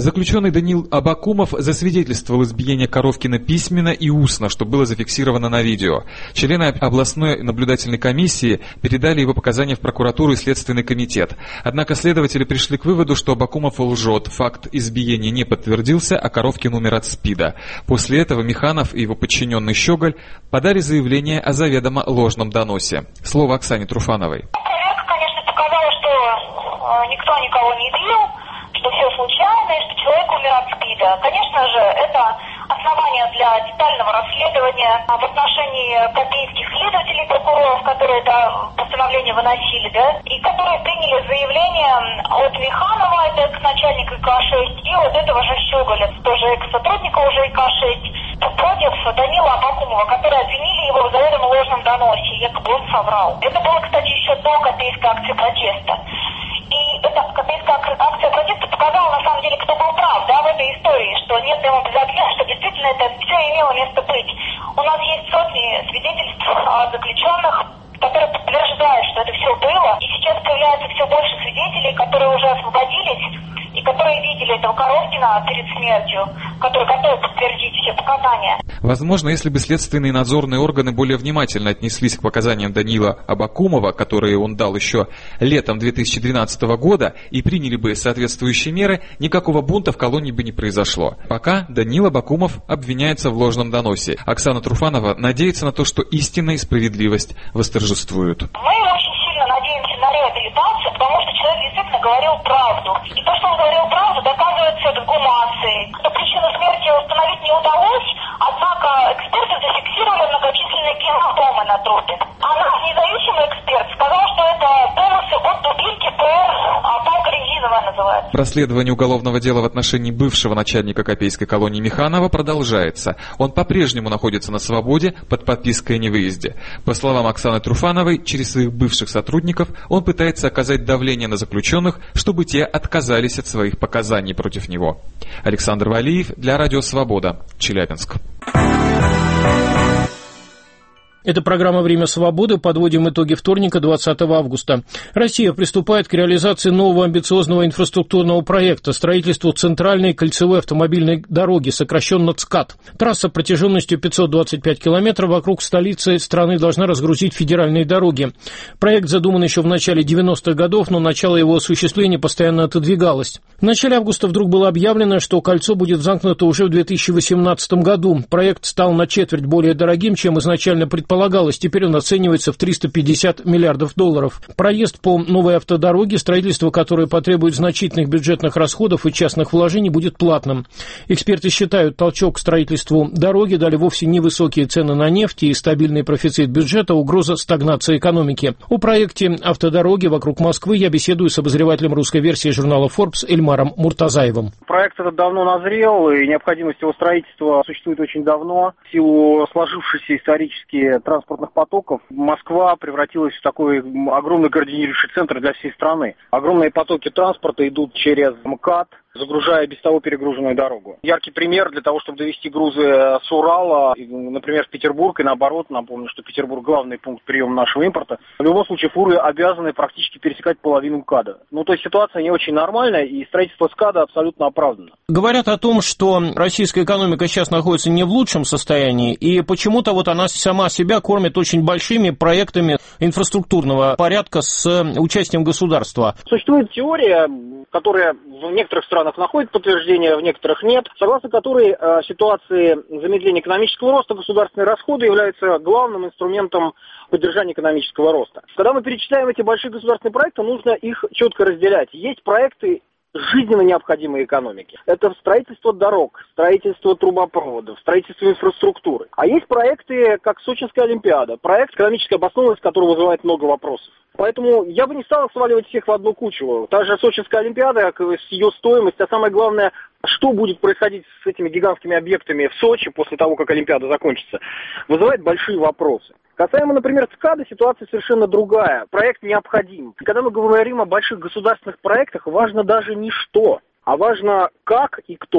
Заключенный Даниил Абакумов засвидетельствовал избиение Коровкина письменно и устно, что было зафиксировано на видео. Члены областной наблюдательной комиссии передали его показания в прокуратуру и Следственный комитет. Однако следователи пришли к выводу, что Абакумов лжет, факт избиения не подтвердился, а Коровкин умер от СПИДа. После этого Миханов и его подчиненный Щеголь подали заявление о заведомо ложном доносе. Слово Оксане Труфановой. Проверка, конечно, показала, что никто никого не бил, что все случайно, и что человек умер от СПИДа. Конечно же, это основание для детального расследования в отношении копейских следователей, прокуроров, которые это постановление выносили, да, и которые приняли заявление от Миханова, это экс-начальник И К шесть, и от этого же Щеголя, тоже экс-сотрудника уже И К шесть, против Данила Абакумова, которые обвинили его в заведомо ложном доносе, якобы он соврал. Это было, кстати, еще до копейской акции протеста. И эта копейская акция протеста показала, на самом деле, кто был прав, да, в этой истории, что нет дыма без огня, что действительно это все имело место быть. У нас есть сотни свидетельств заключенных, которые подтверждают, что это все было, и сейчас появляется все больше свидетелей, которые уже освободились, и которые видели этого Коровкина перед смертью, которые готовы подтвердить все показания. Возможно, если бы следственные и надзорные органы более внимательно отнеслись к показаниям Даниила Абакумова, которые он дал еще летом две тысячи двенадцатого года, и приняли бы соответствующие меры, никакого бунта в колонии бы не произошло. Пока Даниил Абакумов обвиняется в ложном доносе. Оксана Труфанова надеется на то, что истина и справедливость восторжествуют. Мы очень сильно надеемся на реабилитацию, потому что человек действительно говорил правду. И то, что он говорил правду, доказывается эксгумацией. Причину смерти установить не удалось, однако эксперты зафиксировали многочисленные гематомы на трупе. А наш независимый эксперт сказал, что это полосы от дубинки ПР, а палка резиновая называется. Расследование уголовного дела в отношении бывшего начальника копейской колонии Миханова продолжается. Он по-прежнему находится на свободе под подпиской о невыезде. По словам Оксаны Труфановой, через своих бывших сотрудников он пытается оказать давление на заключенных, чтобы те отказались от своих показаний против него. Александр Валиев для Радио Свобода, Челябинск. Это программа «Время свободы». Подводим итоги вторника, двадцатого августа. Россия приступает к реализации нового амбициозного инфраструктурного проекта строительству центральной кольцевой автомобильной дороги, сокращенно ЦКАД. Трасса протяженностью пятьсот двадцать пять километров вокруг столицы страны должна разгрузить федеральные дороги. Проект задуман еще в начале девяностых годов, но начало его осуществления постоянно отодвигалось. В начале августа вдруг было объявлено, что кольцо будет замкнуто уже в две тысячи восемнадцатом году. Проект стал на четверть более дорогим, чем изначально предполагалось. Полагалось, теперь он оценивается в триста пятьдесят миллиардов долларов. Проезд по новой автодороге, строительство которой потребует значительных бюджетных расходов и частных вложений, будет платным. Эксперты считают, толчок к строительству дороги дали вовсе невысокие цены на нефть и стабильный профицит бюджета, угроза стагнации экономики. О проекте автодороги вокруг Москвы я беседую с обозревателем русской версии журнала Forbes Эльмаром Муртазаевым. Проект этот давно назрел, и необходимость его строительства существует очень давно. В силу сложившейся исторически транспортных потоков Москва превратилась в такой огромный координирующий центр для всей страны. Огромные потоки транспорта идут через МКАД, загружая без того перегруженную дорогу. Яркий пример для того, чтобы довести грузы с Урала, например, в Петербург, и наоборот, напомню, что Петербург главный пункт приема нашего импорта. В любом случае, фуры обязаны практически пересекать половину МКАДа. Ну, то есть ситуация не очень нормальная, и строительство СКАДа абсолютно оправдано. Говорят о том, что российская экономика сейчас находится не в лучшем состоянии, и почему-то вот она сама себя кормит очень большими проектами инфраструктурного порядка с участием государства. Существует теория, которая в некоторых странах находит подтверждение, в некоторых нет, согласно которой э, ситуации замедления экономического роста государственные расходы являются главным инструментом поддержания экономического роста. Когда мы перечисляем эти большие государственные проекты, нужно их четко разделять. Есть проекты жизненно необходимой экономики. Это строительство дорог, строительство трубопроводов, строительство инфраструктуры. А есть проекты, как Сочинская Олимпиада, проект, экономическая обоснованность которого вызывает много вопросов. Поэтому я бы не стал сваливать всех в одну кучу. Та же Сочинская Олимпиада, с ее стоимостью, а самое главное, что будет происходить с этими гигантскими объектами в Сочи после того, как Олимпиада закончится, вызывает большие вопросы. Касаемо, например, ЦКАДа, ситуация совершенно другая. Проект необходим. Когда мы говорим о больших государственных проектах, важно даже не что, а важно как и кто.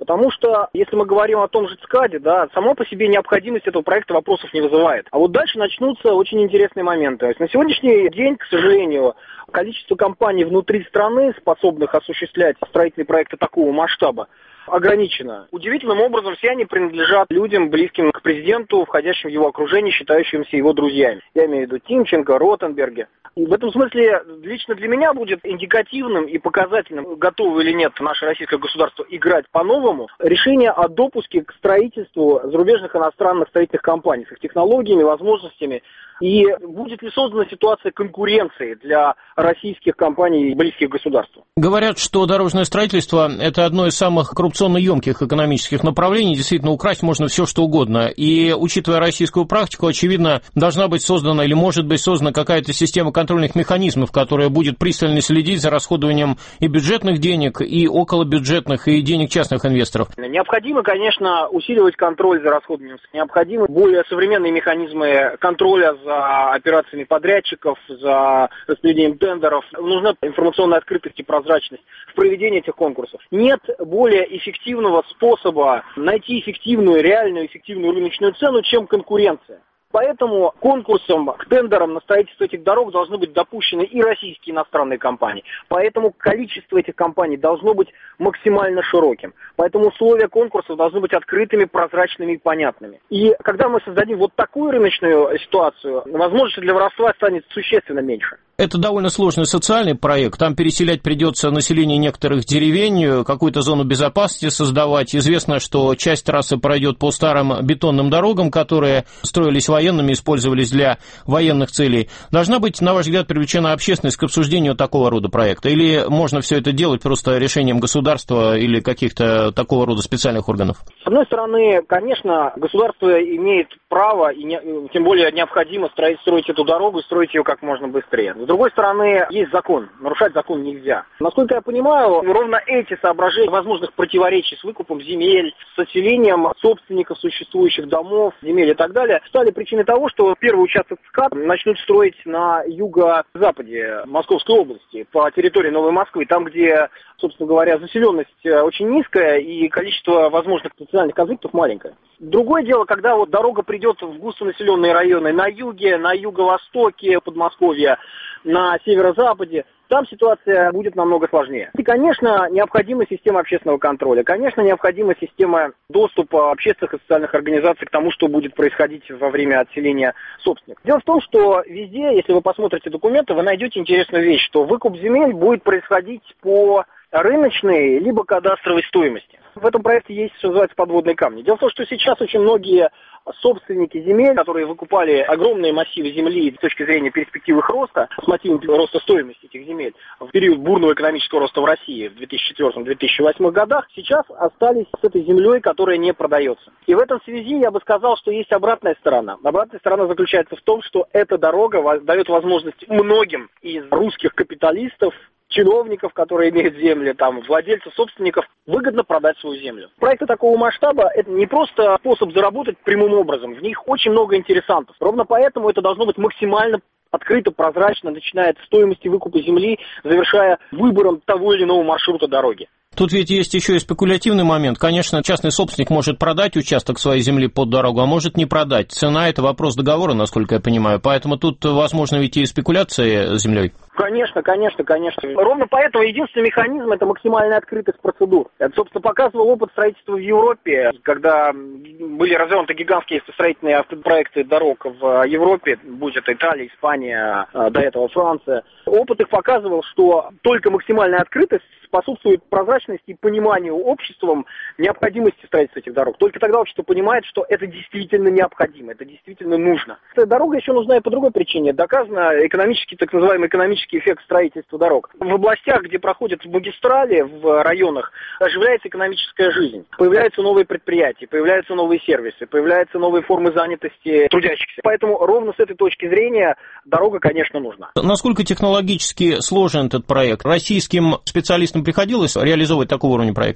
Потому что, если мы говорим о том же ЦКАДе, да, само по себе необходимость этого проекта вопросов не вызывает. А вот дальше начнутся очень интересные моменты. То есть на сегодняшний день, к сожалению, количество компаний внутри страны, способных осуществлять строительные проекты такого масштаба, ограничено. Удивительным образом все они принадлежат людям, близким к президенту, входящим в его окружение, считающимся его друзьями. Я имею в виду Тимченко, Ротенберги. И в этом смысле лично для меня будет индикативным и показательным, готово или нет наше российское государство играть по-новому, решение о допуске к строительству зарубежных иностранных строительных компаний с их технологиями, возможностями. И будет ли создана ситуация конкуренции для российских компаний, близких к государству? Говорят, что дорожное строительство – это одно из самых коррупционно емких экономических направлений. Действительно, украсть можно все, что угодно. И, учитывая российскую практику, очевидно, должна быть создана или может быть создана какая-то система контрольных механизмов, которая будет пристально следить за расходованием и бюджетных денег, и околобюджетных, и денег частных инвесторов. Необходимо, конечно, усиливать контроль за расходованием. Необходимы более современные механизмы контроля за за операциями подрядчиков, за распределением тендеров. Нужна информационная открытость и прозрачность в проведении этих конкурсов. Нет более эффективного способа найти эффективную, реальную эффективную рыночную цену, чем конкуренция. Поэтому конкурсом к тендерам на строительство этих дорог должны быть допущены и российские иностранные компании. Поэтому количество этих компаний должно быть максимально широким. Поэтому условия конкурсов должны быть открытыми, прозрачными и понятными. И когда мы создадим вот такую рыночную ситуацию, возможности для воровства станет существенно меньше. Это довольно сложный социальный проект. Там переселять придется население некоторых деревень, какую-то зону безопасности создавать. Известно, что часть трассы пройдет по старым бетонным дорогам, которые строились военными, использовались для военных целей. Должна быть, на ваш взгляд, привлечена общественность к обсуждению такого рода проекта? Или можно все это делать просто решением государства или каких-то такого рода специальных органов? С одной стороны, конечно, государство имеет право, и не, тем более необходимо строить, строить эту дорогу и строить ее как можно быстрее. С другой стороны, есть закон. Нарушать закон нельзя. Насколько я понимаю, ровно эти соображения возможных противоречий с выкупом земель, с отселением собственников существующих домов, земель и так далее, стали причиной того, что первый участок ЦКАД начнут строить на юго-западе Московской области, по территории Новой Москвы, там, где, собственно говоря, заселенность очень низкая и количество возможных потенциальных конфликтов маленькое. Другое дело, когда вот дорога придет в густонаселенные районы на юге, на юго-востоке Подмосковья, на северо-западе, там ситуация будет намного сложнее. И, конечно, необходима система общественного контроля. Конечно, необходима система доступа общественных и социальных организаций к тому, что будет происходить во время отселения собственников. Дело в том, что везде, если вы посмотрите документы, вы найдете интересную вещь, что выкуп земель будет происходить по рыночной либо кадастровой стоимости. В этом проекте есть, что называется, подводные камни. Дело в том, что сейчас очень многие собственники земель, которые выкупали огромные массивы земли с точки зрения перспектив их роста, с мотивом роста стоимости этих земель в период бурного экономического роста в России в две тысячи четвёртом — две тысячи восьмом годах, сейчас остались с этой землей, которая не продается. И в этом связи я бы сказал, что есть обратная сторона. Обратная сторона заключается в том, что эта дорога дает возможность многим из русских капиталистов, чиновников, которые имеют земли, там, владельцев, собственников, выгодно продать свою землю. Проекты такого масштаба – это не просто способ заработать прямым образом. В них очень много интересантов. Ровно поэтому это должно быть максимально открыто, прозрачно, начиная от стоимости выкупа земли, завершая выбором того или иного маршрута дороги. Тут ведь есть еще и спекулятивный момент. Конечно, частный собственник может продать участок своей земли под дорогу, а может не продать. Цена – это вопрос договора, насколько я понимаю. Поэтому тут возможно ведь и спекуляции с землей. Конечно, конечно, конечно. Ровно поэтому единственный механизм – это максимальная открытость процедур. Это, собственно, показывал опыт строительства в Европе, когда были развернуты гигантские строительные проекты дорог в Европе, будь это Италия, Испания, до этого Франция. Опыт их показывал, что только максимальная открытость способствует прозрачности и пониманию обществом необходимости строительства этих дорог. Только тогда общество понимает, что это действительно необходимо, это действительно нужно. Эта дорога еще нужна и по другой причине. Доказано экономический, так называемый экономический эффект строительства дорог. В областях, где проходят магистрали, в районах, оживляется экономическая жизнь. Появляются новые предприятия, появляются новые сервисы, появляются новые формы занятости трудящихся. Поэтому ровно с этой точки зрения дорога, конечно, нужна. Насколько технологически сложен этот проект? Российским специалистам приходилось реализовывать такого уровня проекты?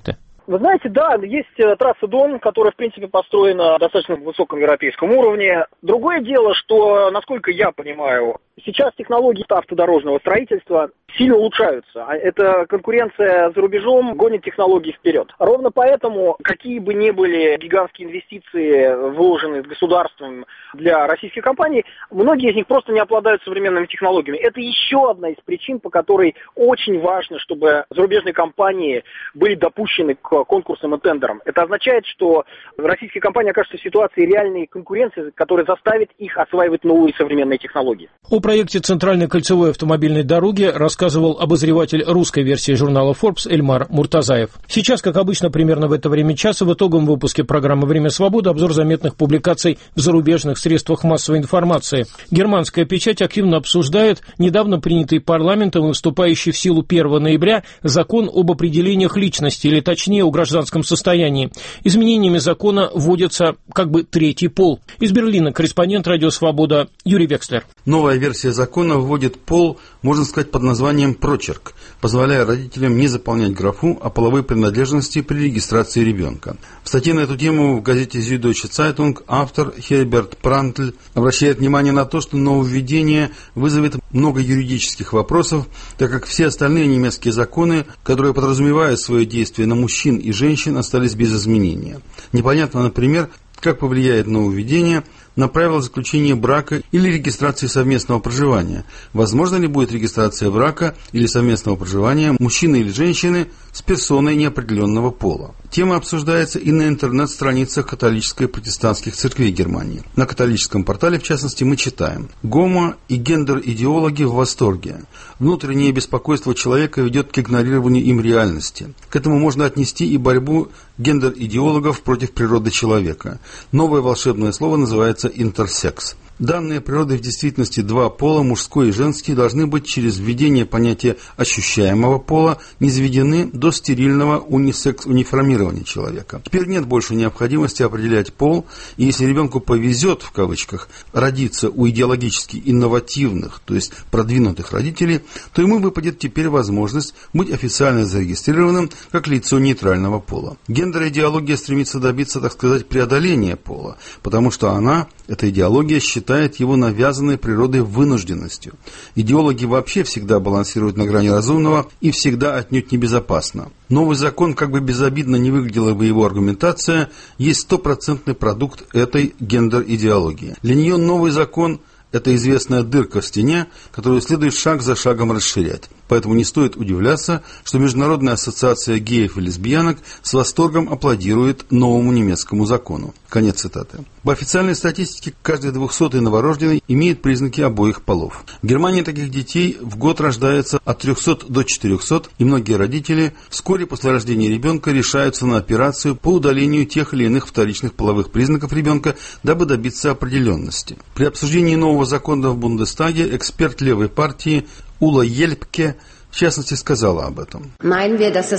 Вы знаете, да, есть трасса Дон, которая, в принципе, построена на достаточно высоком европейском уровне. Другое дело, что, насколько я понимаю, сейчас технологии автодорожного строительства сильно улучшаются. Это конкуренция за рубежом гонит технологии вперед. Ровно поэтому, какие бы ни были гигантские инвестиции, вложенные государством для российских компаний, многие из них просто не обладают современными технологиями. Это еще одна из причин, по которой очень важно, чтобы зарубежные компании были допущены к конкурсам и тендерам. Это означает, что российские компании окажутся в ситуации реальной конкуренции, которая заставит их осваивать новые современные технологии. О проекте Центральной кольцевой автомобильной дороги рассказывал обозреватель русской версии журнала Forbes Эльмар Муртазаев. Сейчас, как обычно, примерно в это время часа в итоговом выпуске программы «Время свободы» обзор заметных публикаций в зарубежных средствах массовой информации. Германская печать активно обсуждает недавно принятый парламентом и вступающий в силу первого ноября закон об определениях личности, или точнее о гражданском состоянии. Изменениями закона вводится как бы третий пол. Из Берлина корреспондент «Радио Свобода» Юрий Векслер. Новая версия закона вводит пол, можно сказать, под названием «прочерк», позволяя родителям не заполнять графу о половой принадлежности при регистрации ребенка. В статье на эту тему в газете Süddeutsche Zeitung автор Херберт Прантль обращает внимание на то, что нововведение вызовет много юридических вопросов, так как все остальные немецкие законы, которые подразумевают свое действие на мужчин и женщин, остались без изменения. Непонятно, например, как повлияет нововведение на правила заключения брака или регистрации совместного проживания. Возможно ли будет регистрация брака или совместного проживания мужчины или женщины с персоной неопределенного пола? Тема обсуждается и на интернет-страницах католической и протестантских церквей Германии. На католическом портале, в частности, мы читаем: «Гомо- и гендер-идеологи в восторге. Внутреннее беспокойство человека ведет к игнорированию им реальности. К этому можно отнести и борьбу гендер-идеологов против природы человека. Новое волшебное слово называется интерсекс. Данные природой в действительности два пола, мужской и женский, должны быть через введение понятия ощущаемого пола низведены до стерильного унисекс-униформирования человека. Теперь нет больше необходимости определять пол, и если ребенку повезет, в кавычках, родиться у идеологически инновативных, то есть продвинутых родителей, то ему выпадет теперь возможность быть официально зарегистрированным как лицо нейтрального пола. Гендер-идеология стремится добиться, так сказать, преодоления пола, потому что она, эта идеология, считает считает его навязанной природой вынужденностью. Идеологи вообще всегда балансируют на грани разумного и всегда отнюдь небезопасно. Новый закон, как бы безобидно не выглядела бы его аргументация, есть стопроцентный продукт этой гендер-идеологии. Для нее новый закон – это известная дырка в стене, которую следует шаг за шагом расширять. Поэтому не стоит удивляться, что Международная ассоциация геев и лесбиянок с восторгом аплодирует новому немецкому закону. Конец цитаты. По официальной статистике, каждый двухсотый новорожденный имеет признаки обоих полов. В Германии таких детей в год рождается от трехсот до четырехсот, и многие родители вскоре после рождения ребенка решаются на операцию по удалению тех или иных вторичных половых признаков ребенка, дабы добиться определенности. При обсуждении нового закона в Бундестаге эксперт левой партии Ула Ельпке в частности, сказала об этом. Новая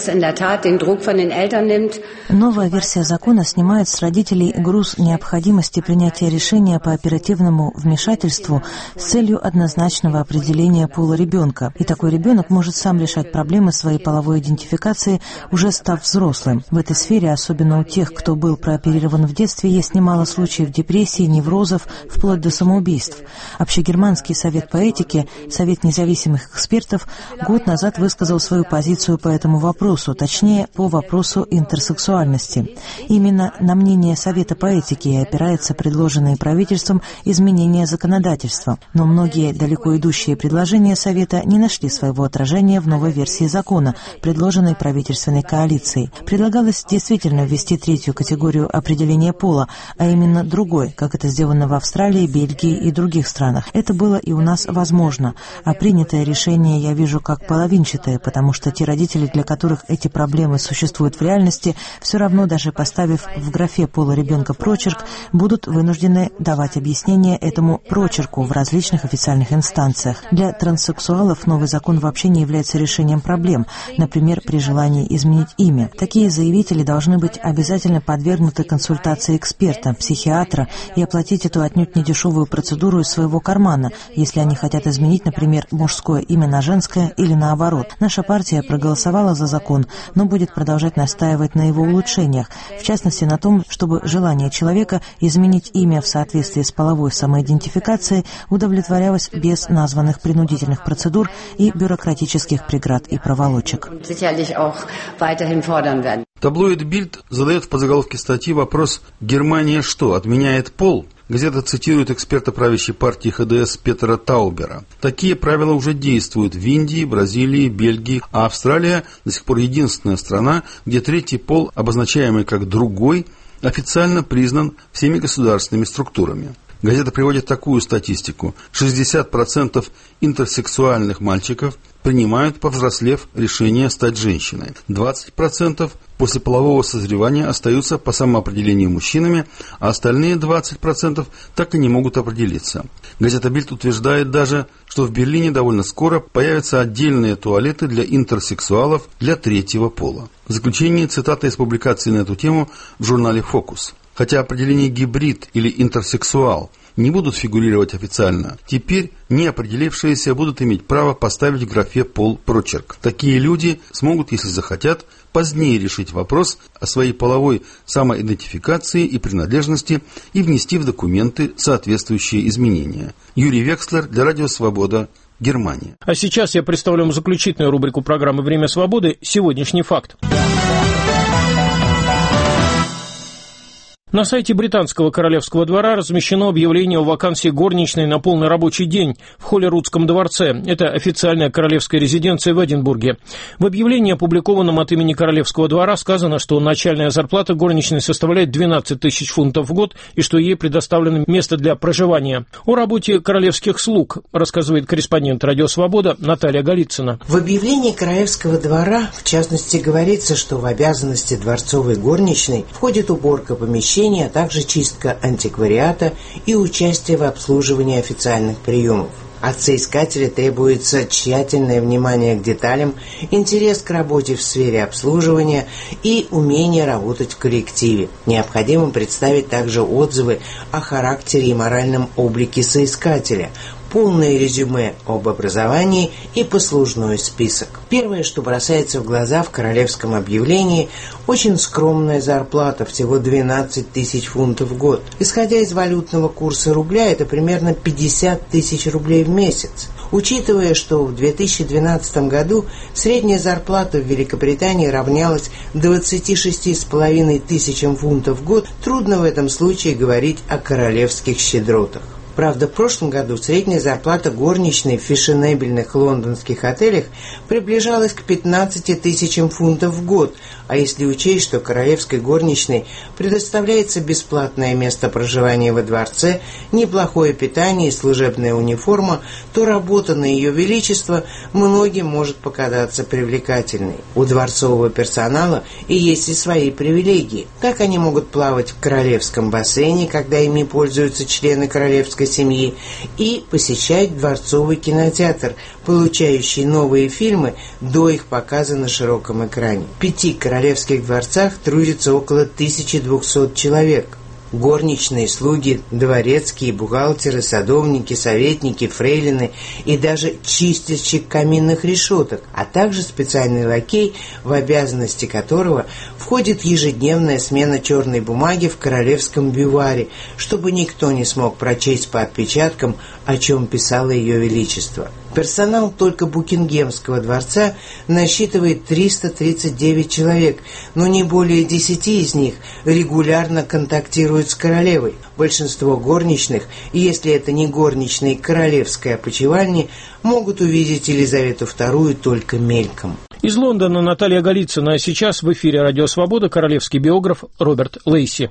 версия закона снимает с родителей груз необходимости принятия решения по оперативному вмешательству с целью однозначного определения пола ребенка. И такой ребенок может сам решать проблемы своей половой идентификации, уже став взрослым. В этой сфере, особенно у тех, кто был прооперирован в детстве, есть немало случаев депрессии, неврозов, вплоть до самоубийств. Общегерманский совет по этике, совет независимых экспертов, год назад высказал свою позицию по этому вопросу, точнее, по вопросу интерсексуальности. Именно на мнение Совета по этике и опирается предложенное правительством изменение законодательства. Но многие далеко идущие предложения Совета не нашли своего отражения в новой версии закона, предложенной правительственной коалицией. Предлагалось действительно ввести третью категорию определения пола, а именно другой, как это сделано в Австралии, Бельгии и других странах. Это было и у нас возможно, а принятое решение я вижу как половинчатое, потому что те родители, для которых эти проблемы существуют в реальности, все равно, даже поставив в графе пола ребенка прочерк, будут вынуждены давать объяснение этому прочерку в различных официальных инстанциях. Для транссексуалов новый закон вообще не является решением проблем, например, при желании изменить имя. Такие заявители должны быть обязательно подвергнуты консультации эксперта, психиатра и оплатить эту отнюдь недешевую процедуру из своего кармана, если они хотят изменить, например, мужское имя на женское или на наоборот. Наша партия проголосовала за закон, но будет продолжать настаивать на его улучшениях, в частности на том, чтобы желание человека изменить имя в соответствии с половой самоидентификацией удовлетворялось без названных принудительных процедур и бюрократических преград и проволочек. Таблоид «Бильд» задает в подзаголовке статьи вопрос «Германия что, отменяет пол?». Газета цитирует эксперта правящей партии ха дэ эс Петера Таубера. Такие правила уже действуют в Индии, Бразилии, Бельгии, а Австралия до сих пор единственная страна, где третий пол, обозначаемый как «другой», официально признан всеми государственными структурами. Газета приводит такую статистику. шестьдесят процентов интерсексуальных мальчиков принимают, повзрослев, решение стать женщиной. двадцать процентов после полового созревания остаются по самоопределению мужчинами, а остальные двадцать процентов так и не могут определиться. Газета «Бильд» утверждает даже, что в Берлине довольно скоро появятся отдельные туалеты для интерсексуалов для третьего пола. В заключение цитата из публикации на эту тему в журнале «Фокус». Хотя определение «гибрид» или «интерсексуал» не будут фигурировать официально, теперь неопределившиеся будут иметь право поставить в графе «пол» прочерк. Такие люди смогут, если захотят, позднее решить вопрос о своей половой самоидентификации и принадлежности и внести в документы соответствующие изменения. Юрий Векслер для Радио Свобода, Германия. А сейчас я представлю вам заключительную рубрику программы «Время свободы» «Сегодняшний факт». На сайте британского королевского двора размещено объявление о вакансии горничной на полный рабочий день в Холлерудском дворце. Это официальная королевская резиденция в Эдинбурге. В объявлении, опубликованном от имени королевского двора, сказано, что начальная зарплата горничной составляет двенадцать тысяч фунтов в год и что ей предоставлено место для проживания. О работе королевских слуг рассказывает корреспондент «Радио Свобода» Наталья Голицына. В объявлении королевского двора, в частности, говорится, что в обязанности дворцовой горничной входит уборка помещений, а также чистка антиквариата и участие в обслуживании официальных приемов. От соискателя требуется тщательное внимание к деталям, интерес к работе в сфере обслуживания и умение работать в коллективе. Необходимо представить также отзывы о характере и моральном облике соискателя, полное резюме об образовании и послужной список. Первое, что бросается в глаза в королевском объявлении, очень скромная зарплата, всего двенадцать тысяч фунтов в год. Исходя из валютного курса рубля, это примерно пятьдесят тысяч рублей в месяц. Учитывая, что в две тысячи двенадцатом году средняя зарплата в Великобритании равнялась двадцати шести с половиной тысячам фунтов в год, трудно в этом случае говорить о королевских щедротах. Правда, в прошлом году средняя зарплата горничной в фешенебельных лондонских отелях приближалась к пятнадцати тысячам фунтов в год, а если учесть, что королевской горничной предоставляется бесплатное место проживания во дворце, неплохое питание и служебная униформа, то работа на ее величество многим может показаться привлекательной. У дворцового персонала и есть и свои привилегии. Так они могут плавать в королевском бассейне, когда ими пользуются члены королевской семьи, и посещать дворцовый кинотеатр, получающий новые фильмы до их показа на широком экране. В пяти королевских дворцах трудится около тысячи двухсот человек. Горничные, слуги, дворецкие, бухгалтеры, садовники, советники, фрейлины и даже чистильщик каминных решеток, а также специальный лакей, в обязанности которого входит ежедневная смена черной бумаги в королевском бюваре, чтобы никто не смог прочесть по отпечаткам, о чем писало ее величество. Персонал только Букингемского дворца насчитывает триста тридцать девять человек, но не более десяти из них регулярно контактируют с королевой. Большинство горничных, если это не горничные королевской опочивальни, могут увидеть Елизавету вторую только мельком. Из Лондона Наталья Голицына, а сейчас в эфире «Радио Свобода» королевский биограф Роберт Лейси.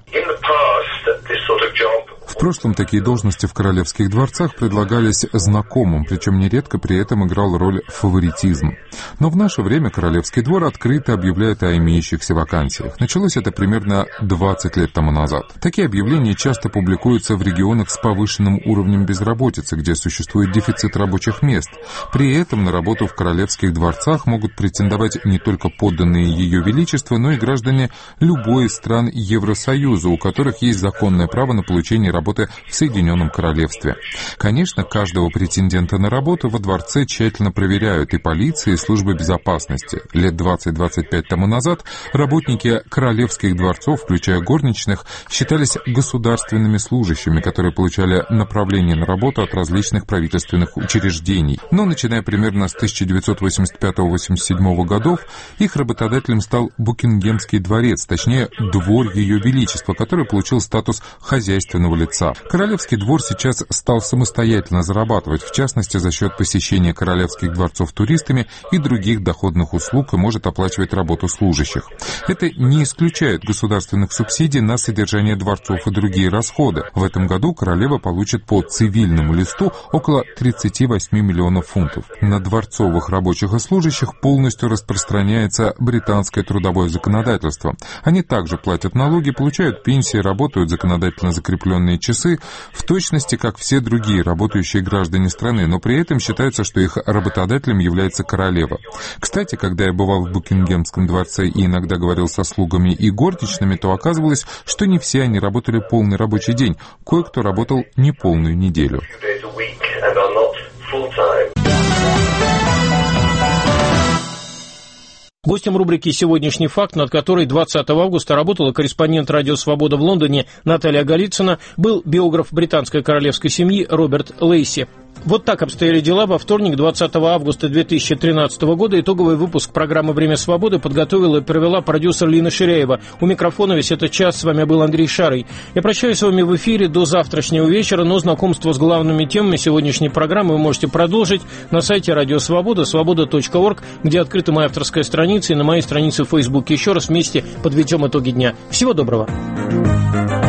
В прошлом такие должности в королевских дворцах предлагались знакомым, причем нередко при этом играл роль фаворитизм. Но в наше время Королевский двор открыто объявляет о имеющихся вакансиях. Началось это примерно двадцать лет тому назад. Такие объявления часто публикуются в регионах с повышенным уровнем безработицы, где существует дефицит рабочих мест. При этом на работу в королевских дворцах могут претендовать не только подданные Ее Величества, но и граждане любой из стран Евросоюза, у которых есть законное право на получение работы работы в Соединенном Королевстве. Конечно, каждого претендента на работу во дворце тщательно проверяют и полиция, и служба безопасности. Лет двадцать-двадцать пять тому назад работники королевских дворцов, включая горничных, считались государственными служащими, которые получали направление на работу от различных правительственных учреждений. Но начиная примерно с тысяча девятьсот восемьдесят пятого — восемьдесят седьмого годов, их работодателем стал Букингемский дворец, точнее, двор Ее Величества, который получил статус хозяйственного лица. Королевский двор сейчас стал самостоятельно зарабатывать, в частности, за счет посещения королевских дворцов туристами и других доходных услуг, и может оплачивать работу служащих. Это не исключает государственных субсидий на содержание дворцов и другие расходы. В этом году королева получит по цивильному листу около тридцать восемь миллионов фунтов. На дворцовых рабочих и служащих полностью распространяется британское трудовое законодательство. Они также платят налоги, получают пенсии, работают законодательно закрепленные часы, в точности, как все другие работающие граждане страны, но при этом считается, что их работодателем является королева. Кстати, когда я бывал в Букингемском дворце и иногда говорил со слугами и горничными, то оказывалось, что не все они работали полный рабочий день, кое-кто работал неполную неделю. Гостем рубрики «Сегодняшний факт», над которой двадцатого августа работала корреспондент «Радио Свобода» в Лондоне Наталья Голицына, был биограф британской королевской семьи Роберт Лейси. Вот так обстояли дела во вторник, двадцатого августа две тысячи тринадцатого года. Итоговый выпуск программы «Время свободы» подготовила и провела продюсер Лина Ширяева. У микрофона весь этот час с вами был Андрей Шарый. Я прощаюсь с вами в эфире до завтрашнего вечера, но знакомство с главными темами сегодняшней программы вы можете продолжить на сайте «Радио Свобода», свобода точка орг, где открыта моя авторская страница, и на моей странице в Фейсбуке. Еще раз вместе подведем итоги дня. Всего доброго.